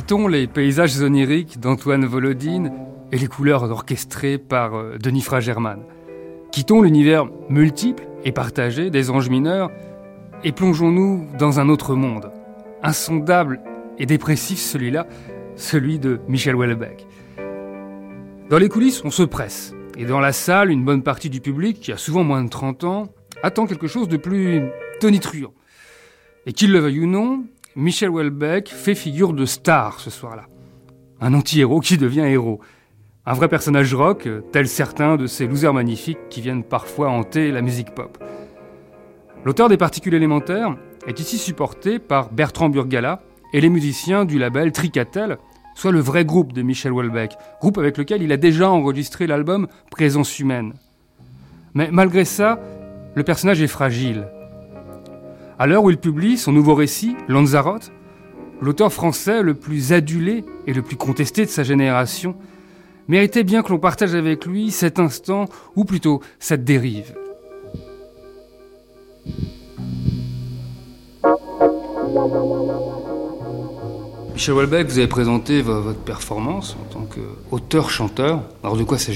S5: Quittons les paysages oniriques d'Antoine Volodine et les couleurs orchestrées par Denis Fragerman. Quittons l'univers multiple et partagé des Anges mineurs et plongeons-nous dans un autre monde. Insondable et dépressif celui-là, celui de Michel Houellebecq. Dans les coulisses, on se presse. Et dans la salle, une bonne partie du public, qui a souvent moins de 30 ans, attend quelque chose de plus tonitruant. Et qu'il le veuille ou non, Michel Houellebecq fait figure de star ce soir-là. Un anti-héros qui devient héros. Un vrai personnage rock, tel certains de ces losers magnifiques qui viennent parfois hanter la musique pop. L'auteur des Particules élémentaires est ici supporté par Bertrand Burgala et les musiciens du label Tricatel, soit le vrai groupe de Michel Houellebecq, groupe avec lequel il a déjà enregistré l'album Présence humaine. Mais malgré ça, le personnage est fragile. À l'heure où il publie son nouveau récit, Lanzarote, l'auteur français le plus adulé et le plus contesté de sa génération méritait bien que l'on partage avec lui cet instant, ou plutôt cette dérive. Michel Houellebecq, vous avez présenté votre performance en tant qu'auteur-chanteur. Alors de quoi s'agit-il ?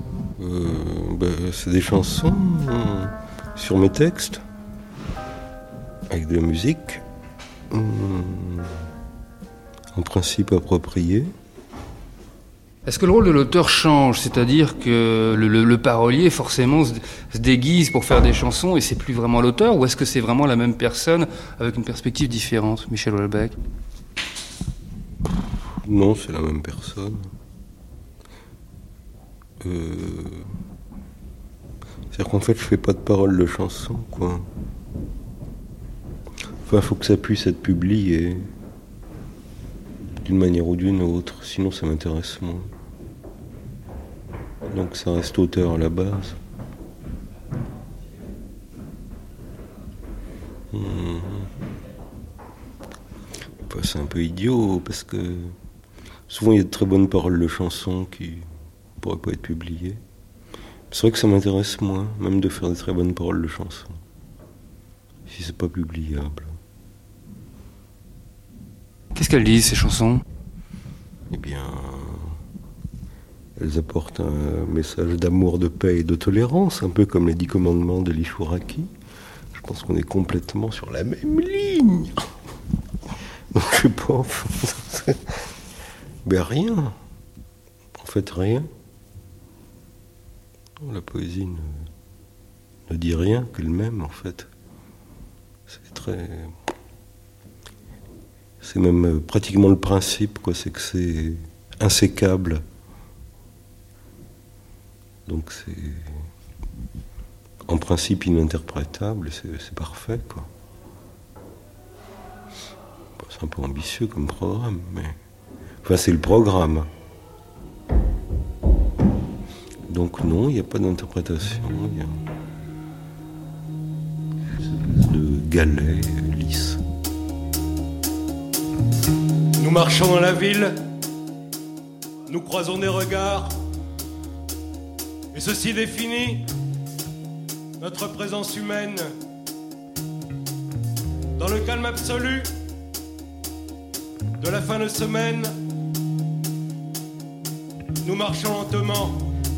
S17: C'est des chansons sur mes textes, avec de la musique, en principe appropriée.
S5: Est-ce que le rôle de l'auteur change ? C'est-à-dire que le parolier forcément se déguise pour faire des chansons et c'est plus vraiment l'auteur ? Ou est-ce que c'est vraiment la même personne avec une perspective différente, Michel Houellebecq ?
S17: Non, c'est la même personne. C'est-à-dire qu'en fait, je fais pas de paroles de chansons, quoi. Enfin, faut que ça puisse être publié d'une manière ou d'une autre, sinon ça m'intéresse moins. Donc ça reste auteur à la base. Enfin, c'est un peu idiot, parce que souvent il y a de très bonnes paroles de chansons qui ne pourraient pas être publiées. C'est vrai que ça m'intéresse moins, même de faire des très bonnes paroles de chansons, si c'est pas publiable.
S5: Qu'est-ce qu'elles disent, ces chansons ?
S17: Eh bien, elles apportent un message d'amour, de paix et de tolérance, un peu comme les 10 commandements de l'Ishwaraki. Je pense qu'on est complètement sur la même ligne. Donc je sais pas... Ben rien. En fait, rien. La poésie ne dit rien qu'elle-même, en fait. C'est même pratiquement le principe, quoi. C'est que c'est insécable. Donc c'est en principe ininterprétable, c'est parfait, quoi. C'est un peu ambitieux comme programme, mais... Enfin, c'est le programme. Donc non, il n'y a pas d'interprétation, il y a une espèce de galet lisse.
S1: Nous marchons dans la ville, nous croisons des regards, et ceci définit notre présence humaine. Dans le calme absolu de la fin de semaine, nous marchons lentement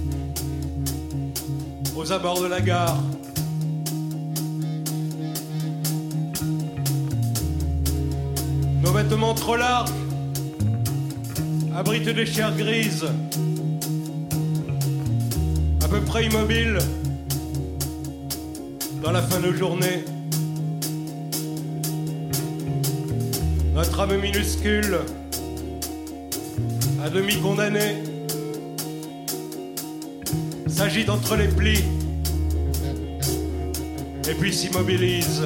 S1: aux abords de la gare. Nos vêtements trop larges abritent des chairs grises, à peu près immobiles dans la fin de journée. Notre âme minuscule, à demi condamnée, s'agite entre les plis et puis s'immobilise.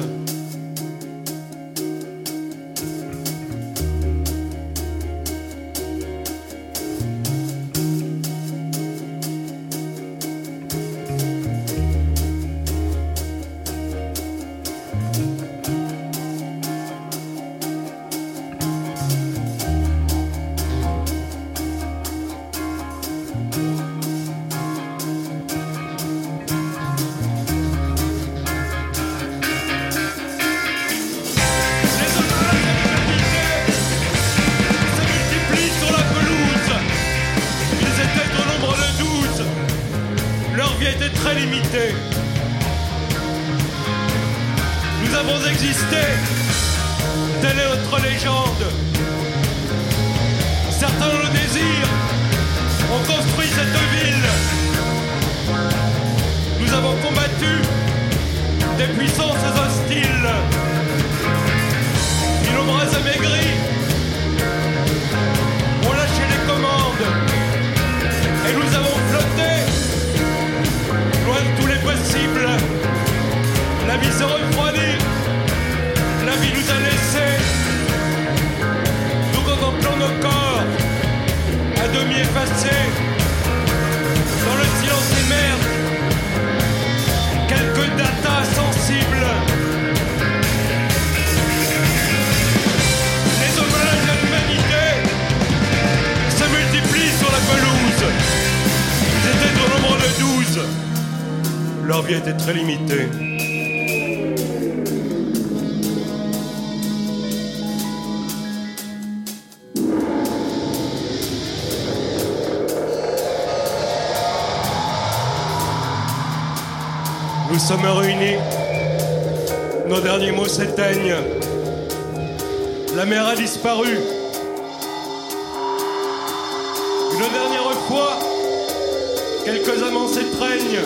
S1: illimité. Nous avons existé, telle est notre légende. Certains le désirent, ont construit cette ville. Nous avons combattu des puissances hostiles. Puis nos bras amaigris ont lâché les commandes. Et nous avons flotté loin de tous les possibles. La vie s'est refroidie, la vie nous a laissés. Nous contemplons nos corps à demi effacés. Dans le silence émerge quelques datas sensibles. Les hommages à l'humanité se multiplient sur la pelouse. Ils étaient au nombre de 12. Leur vie était très limitée. Nous sommes réunis, nos derniers mots s'éteignent, la mer a disparu. Une dernière fois, quelques amants s'étreignent,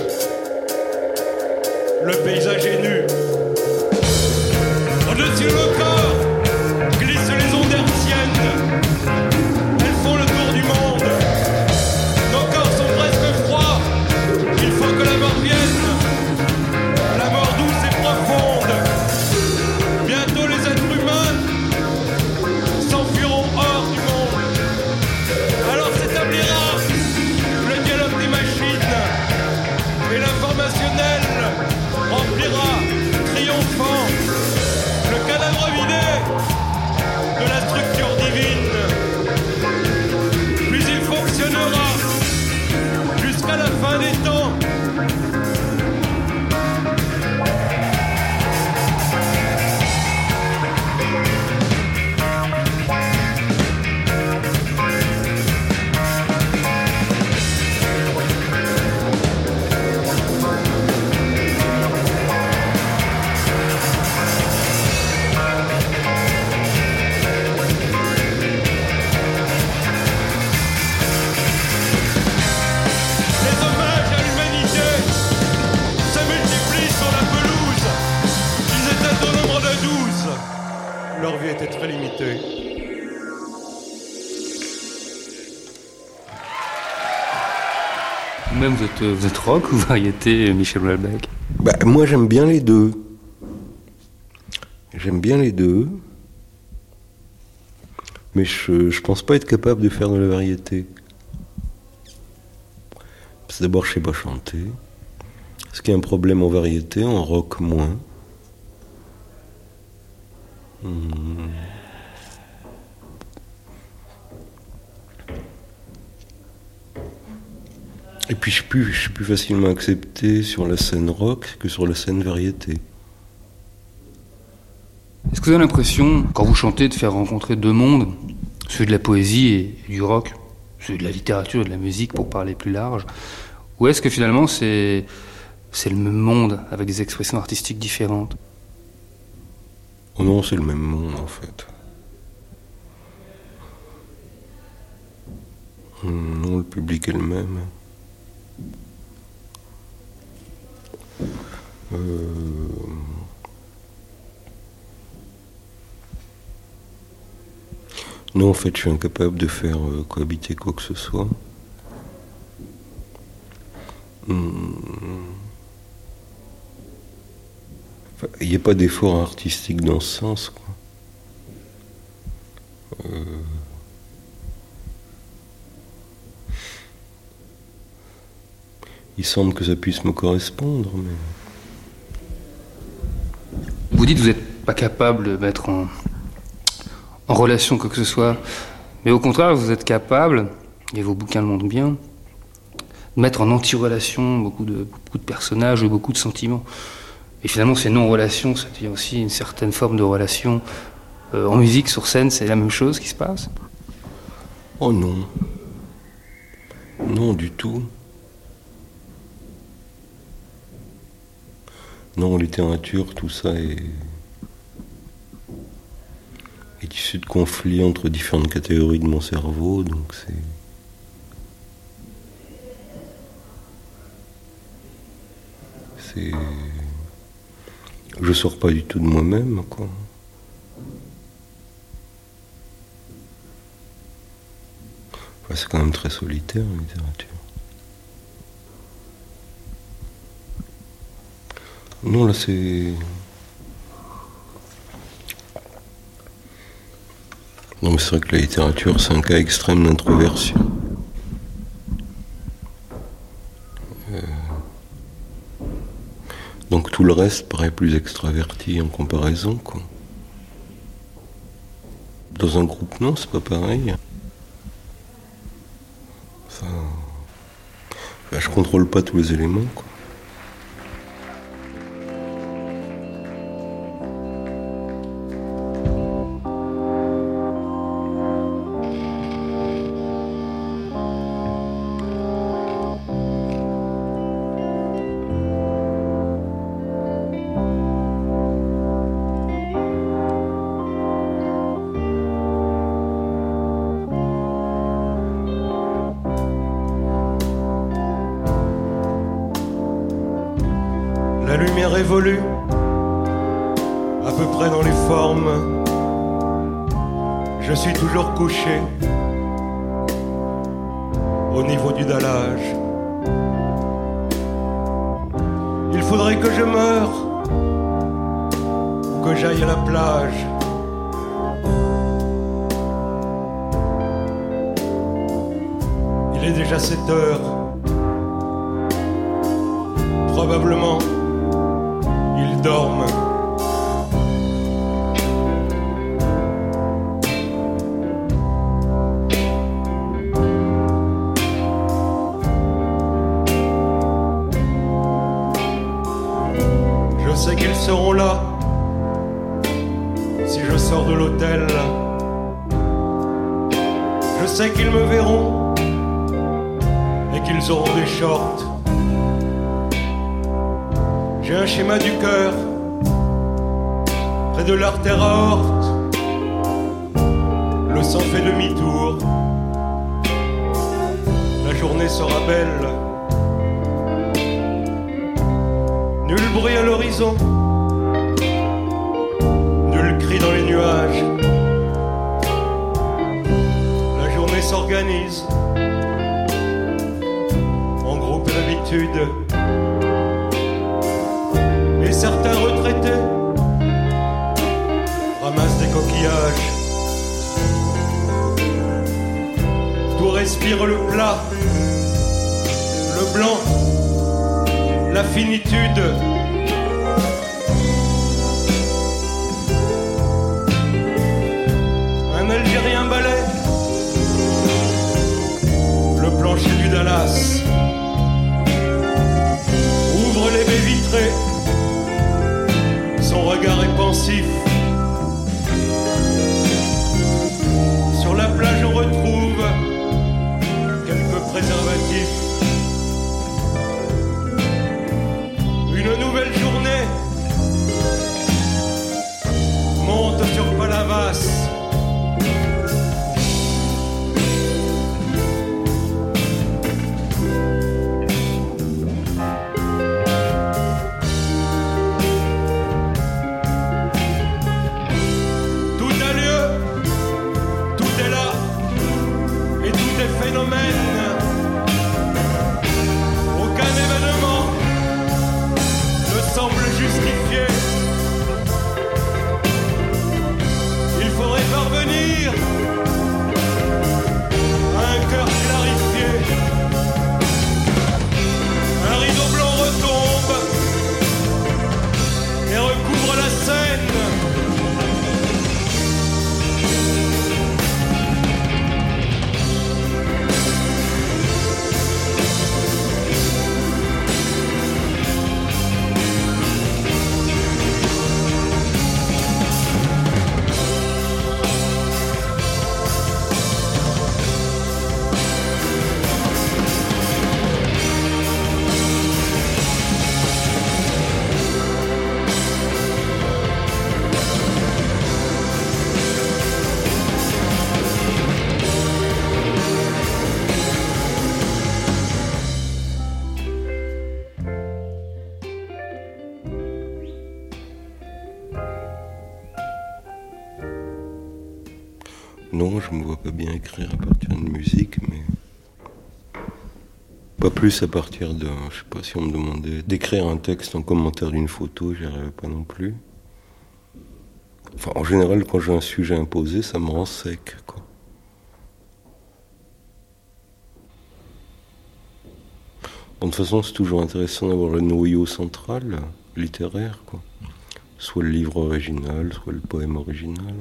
S1: le paysage est nu. Au-dessus de nos corps glissent les ondes hertziennes, elles font le tour du monde. Nos corps sont presque froids, il faut que la mort vienne. La mort douce et profonde. Bientôt les êtres humains s'enfuiront hors du monde. Alors s'établira le dialogue des machines. Et l'informationnel remplira, triomphant, le cadavre vidé de la structure divine. Puis il fonctionnera jusqu'à la fin des temps. Leur vie était très limitée.
S5: Vous-même, vous êtes rock ou variété, Michel Houellebecq?
S17: Moi, j'aime bien les deux. J'aime bien les deux. Mais je pense pas être capable de faire de la variété. Parce que d'abord, je sais pas chanter. Est-ce qu'il y a un problème en variété, en rock moins? Et puis je suis plus facilement accepté sur la scène rock que sur la scène variété.
S8: Est-ce que vous avez l'impression, quand vous chantez, de faire rencontrer deux mondes, celui de la poésie et du rock, celui de la littérature et de la musique pour parler plus large, ou est-ce que finalement c'est le même monde avec des expressions artistiques différentes?
S17: Oh non, c'est le même monde en fait. Non, le public est le même. Non, en fait, je suis incapable de faire cohabiter quoi que ce soit. Il n'y a pas d'effort artistique dans ce sens, quoi. Il semble que ça puisse me correspondre, mais...
S8: Vous dites que vous n'êtes pas capable de mettre en relation quoi que ce soit, mais au contraire, vous êtes capable, et vos bouquins le montrent bien, de mettre en anti-relation beaucoup de personnages, beaucoup de sentiments. Et finalement, ces non-relations, ça devient aussi une certaine forme de relation. En musique, sur scène, c'est la même chose qui se passe?
S17: Oh non. Non, du tout. Non, littérature, tout ça est issu de conflits entre différentes catégories de mon cerveau, donc je sors pas du tout de moi-même, quoi. Enfin, c'est quand même très solitaire, la littérature. Non, là, c'est... Non, mais c'est vrai que la littérature, c'est un cas extrême d'introversion. Donc tout le reste paraît plus extraverti en comparaison, quoi. Dans un groupe, non, c'est pas pareil. Enfin, je contrôle pas tous les éléments, quoi.
S1: La lumière évolue, à peu près dans les formes. Je suis toujours couché au niveau du dallage. Il faudrait que je meure ou que j'aille à la plage. Il est déjà 7 heures. Probablement ils dorment. Je sais qu'ils seront là si je sors de l'hôtel. Je sais qu'ils me verront et qu'ils auront des shorts. J'ai un schéma du cœur près de l'artère aorte. Le sang fait demi-tour. La journée sera belle. Nul bruit à l'horizon, nul cri dans les nuages. La journée s'organise en groupe d'habitude. Et certains retraités ramassent des coquillages. Tout respire le plat, le blanc, la finitude. Un Algérien balaie le plancher du Dallas. Ouvre les baies vitrées. Son regard est pensif. Sur la plage on retrouve quelques préservatifs. Une nouvelle journée monte sur Palavas. Aucun événement ne semble justifié. Il faudrait parvenir à un cœur clarifié. Un rideau blanc retombe et recouvre la scène.
S17: Non, je me vois pas bien écrire à partir de musique, mais pas plus à partir de... Je sais pas, si on me demandait d'écrire un texte en commentaire d'une photo, j'y arrivais pas non plus. Enfin, en général, quand j'ai un sujet imposé, ça me rend sec, quoi. De toute façon, c'est toujours intéressant d'avoir le noyau central, littéraire, quoi. Soit le livre original, soit le poème original.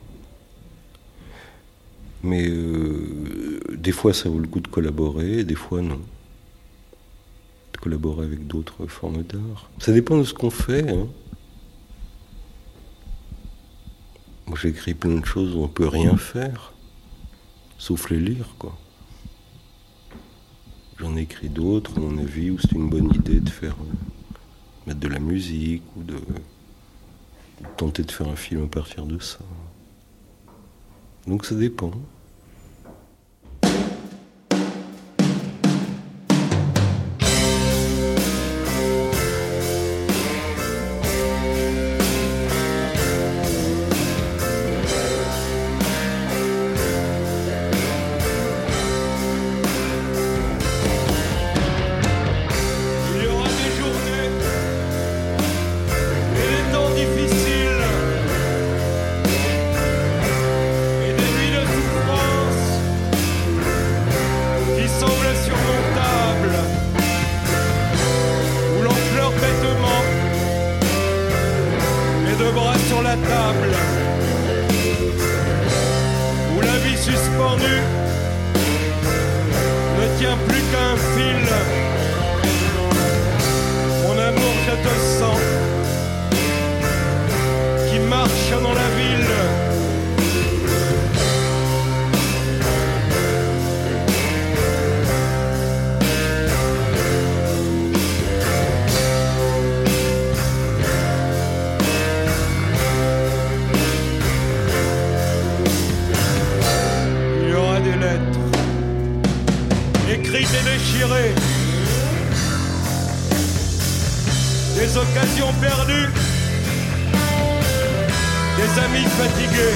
S17: Mais des fois, ça vaut le coup de collaborer, des fois, non. De collaborer avec d'autres formes d'art. Ça dépend de ce qu'on fait, hein. Moi, j'écris plein de choses où on peut rien faire, sauf les lire, quoi. J'en ai écrit d'autres, à mon avis, où c'est une bonne idée de faire mettre de la musique ou de tenter de faire un film à partir de ça. Donc ça dépend.
S1: Des occasions perdues, des amis fatigués,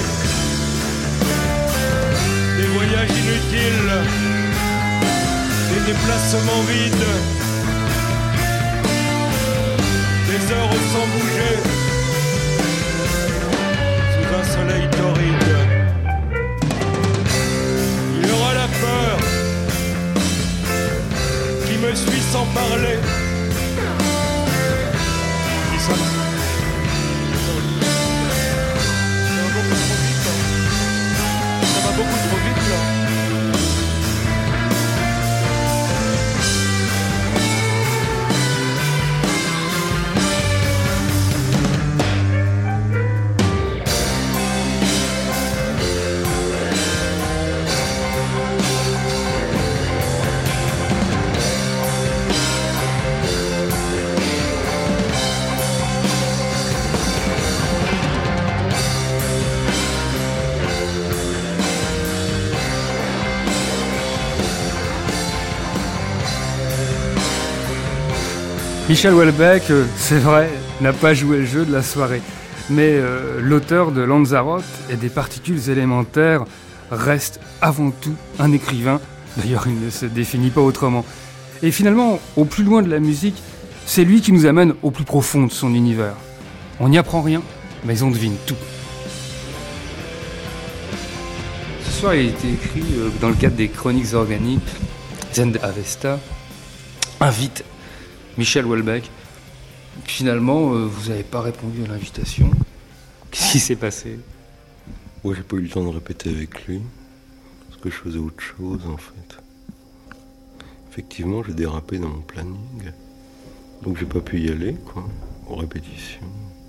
S1: des voyages inutiles, des déplacements vides, des heures sans bouger, sous un soleil torride. Il y aura la peur qui me suit sans parler. Ça va beaucoup trop vite là.
S5: Michel Houellebecq, c'est vrai, n'a pas joué le jeu de la soirée. Mais l'auteur de Lanzarote et des particules élémentaires reste avant tout un écrivain. D'ailleurs, il ne se définit pas autrement. Et finalement, au plus loin de la musique, c'est lui qui nous amène au plus profond de son univers. On n'y apprend rien, mais on devine tout. Ce soir, il a été écrit dans le cadre des chroniques organiques. Zend Avesta invite Michel Houellebecq. Finalement, vous n'avez pas répondu à l'invitation. Qu'est-ce qui s'est passé?
S17: Moi, j'ai pas eu le temps de répéter avec lui, parce que je faisais autre chose, en fait. Effectivement, j'ai dérapé dans mon planning, donc j'ai pas pu y aller, quoi, aux répétitions.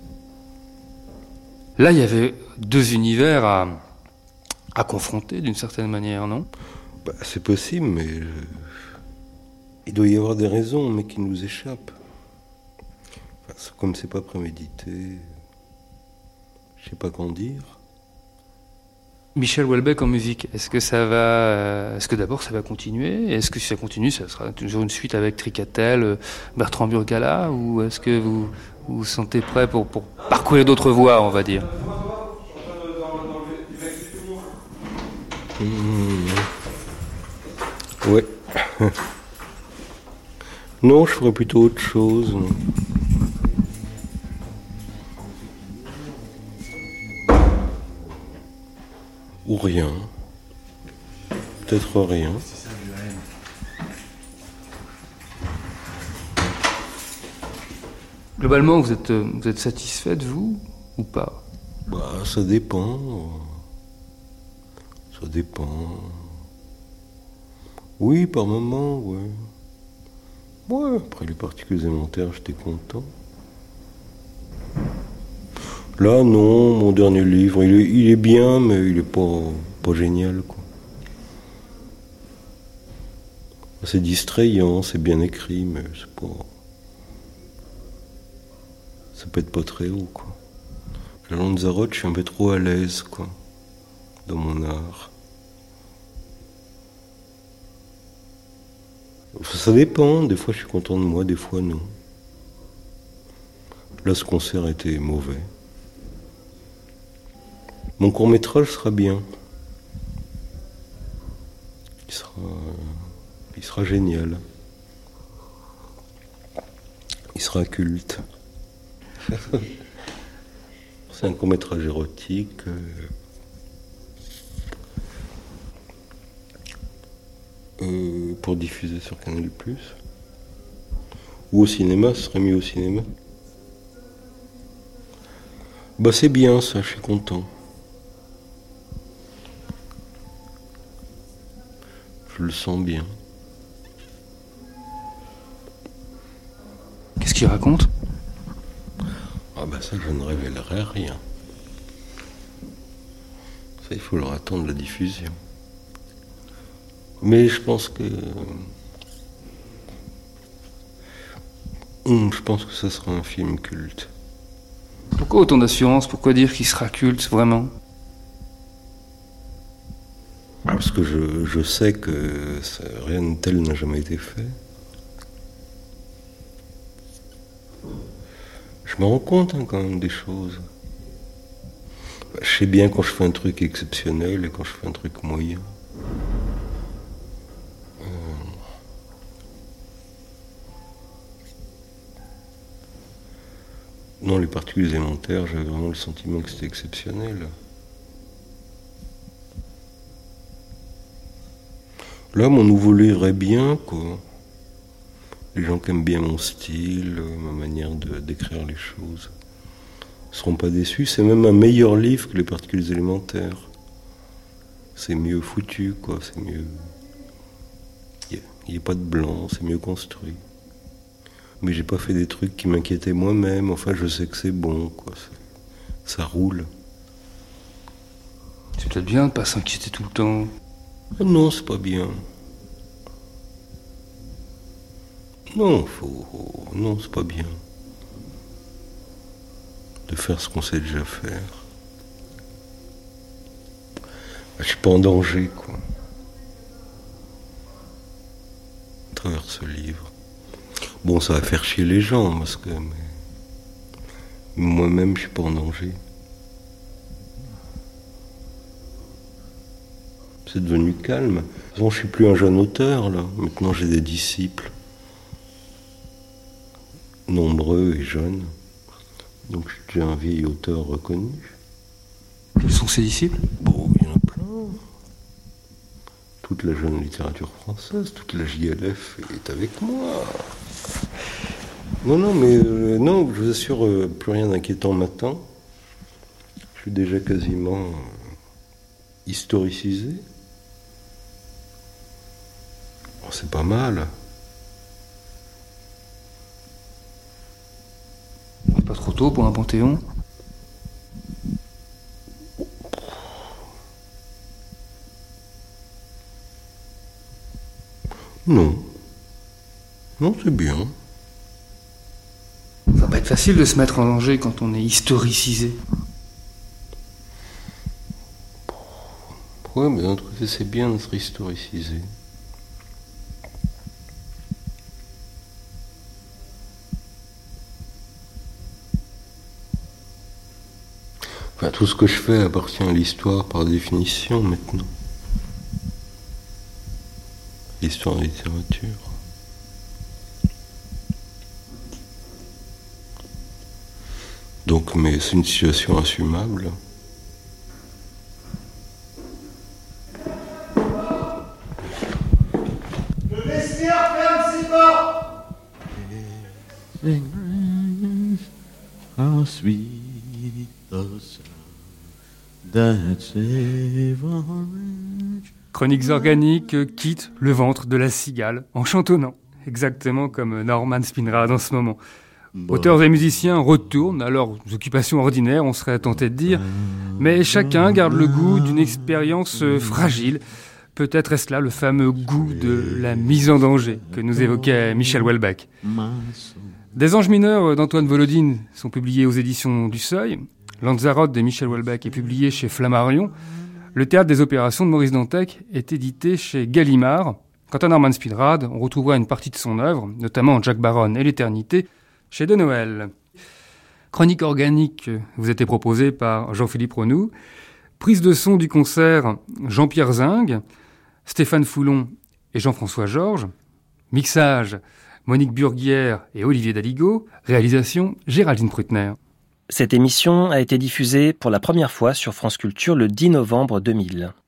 S5: Là, il y avait deux univers à confronter, d'une certaine manière, non?
S17: Bah, c'est possible, mais il doit y avoir des raisons, mais qui nous échappent. Enfin, comme c'est pas prémédité, je sais pas qu'en dire.
S5: Michel Houellebecq en musique, est-ce que d'abord ça va continuer? Est-ce que si ça continue, ça sera toujours une suite avec Tricatel, Bertrand Burgala, ou est-ce que vous vous sentez prêt pour parcourir d'autres voies, on va dire?
S17: Ouais. Non, je ferais plutôt autre chose. Ou rien. Peut-être rien.
S8: Globalement, vous êtes satisfaite, vous, ou pas?
S17: Bah, ça dépend. Ça dépend. Oui, par moment, ouais. Ouais, après les particules élémentaires, j'étais content. Là, non, mon dernier livre, il est bien, mais il est pas génial, quoi. C'est distrayant, c'est bien écrit, mais c'est pas... Ça peut être pas très haut, quoi. La Lanzarote, je suis un peu trop à l'aise, quoi, dans mon art. Ça dépend, des fois je suis content de moi, des fois non. Là, ce concert était mauvais. Mon court-métrage sera bien. Il sera génial. Il sera culte. C'est un court-métrage érotique. Pour diffuser sur Canal+. Ou au cinéma, ce serait mieux au cinéma. Bah c'est bien ça, je suis content. Je le sens bien.
S8: Qu'est-ce qu'il raconte?
S17: Ah bah ça, je ne révélerai rien. Ça, il faut leur attendre la diffusion. Mais je pense que... Je pense que ça sera un film culte.
S8: Pourquoi autant d'assurance? Pourquoi dire qu'il sera culte, vraiment?
S17: Parce que je sais que rien de tel n'a jamais été fait. Je me rends compte quand même des choses. Je sais bien quand je fais un truc exceptionnel et quand je fais un truc moyen. Non, les particules élémentaires, j'avais vraiment le sentiment que c'était exceptionnel. Là, mon nouveau livre est bien, quoi. Les gens qui aiment bien mon style, ma manière de décrire les choses, ne seront pas déçus. C'est même un meilleur livre que les particules élémentaires. C'est mieux foutu, quoi. C'est mieux... Il n'y a pas de blanc, c'est mieux construit. Mais j'ai pas fait des trucs qui m'inquiétaient moi-même. Enfin, je sais que c'est bon, quoi. Ça roule.
S8: C'est peut-être bien de pas s'inquiéter tout le temps.
S17: Non, c'est pas bien. Non, non, c'est pas bien. De faire ce qu'on sait déjà faire. Je suis pas en danger, quoi. À travers ce livre. Bon, ça va faire chier les gens, parce que... Mais moi-même, je suis pas en danger. C'est devenu calme. De toute façon, je suis plus un jeune auteur, là. Maintenant, j'ai des disciples. Nombreux et jeunes. Donc, je suis déjà un vieil auteur reconnu.
S8: Quels sont ces disciples?
S17: Bon, il y en a plein. Toute la jeune littérature française, toute la JLF est avec moi. Non, mais non, je vous assure, plus rien d'inquiétant m'attend. Je suis déjà quasiment historicisé. Bon, c'est pas mal.
S8: Pas trop tôt pour un panthéon?
S17: Non. Non, c'est bien.
S8: Ça va pas être facile de se mettre en danger quand on est historicisé.
S17: Ouais, mais d'un autre côté, c'est bien d'être historicisé. Enfin, tout ce que je fais appartient à l'histoire par définition maintenant. l'histoire de la littérature. Donc, mais c'est une situation assumable.
S10: Le vestiaire ferme ses portes.
S18: How sweet the sound that savors.
S5: Chroniques organiques quittent le ventre de la cigale en chantonnant, exactement comme Norman Spinrad en ce moment. Auteurs et musiciens retournent à leurs occupations ordinaires, on serait tenté de dire, mais chacun garde le goût d'une expérience fragile. Peut-être est-ce là le fameux goût de la mise en danger que nous évoquait Michel Houellebecq. Des Anges mineurs d'Antoine Volodine sont publiés aux éditions du Seuil. Lanzarote de Michel Houellebecq est publié chez Flammarion. Le Théâtre des Opérations de Maurice Dantec est édité chez Gallimard. Quant à Norman Spinrad, on retrouvera une partie de son œuvre, notamment Jack Baron et l'Éternité, chez De Noël. Chronique organique vous était proposée par Jean-Philippe Renou. Prise de son du concert Jean-Pierre Zingue, Stéphane Foulon et Jean-François Georges. Mixage Monique Burguière et Olivier Daligo. Réalisation Géraldine Prutner.
S3: Cette émission a été diffusée pour la première fois sur France Culture le 10 novembre 2000.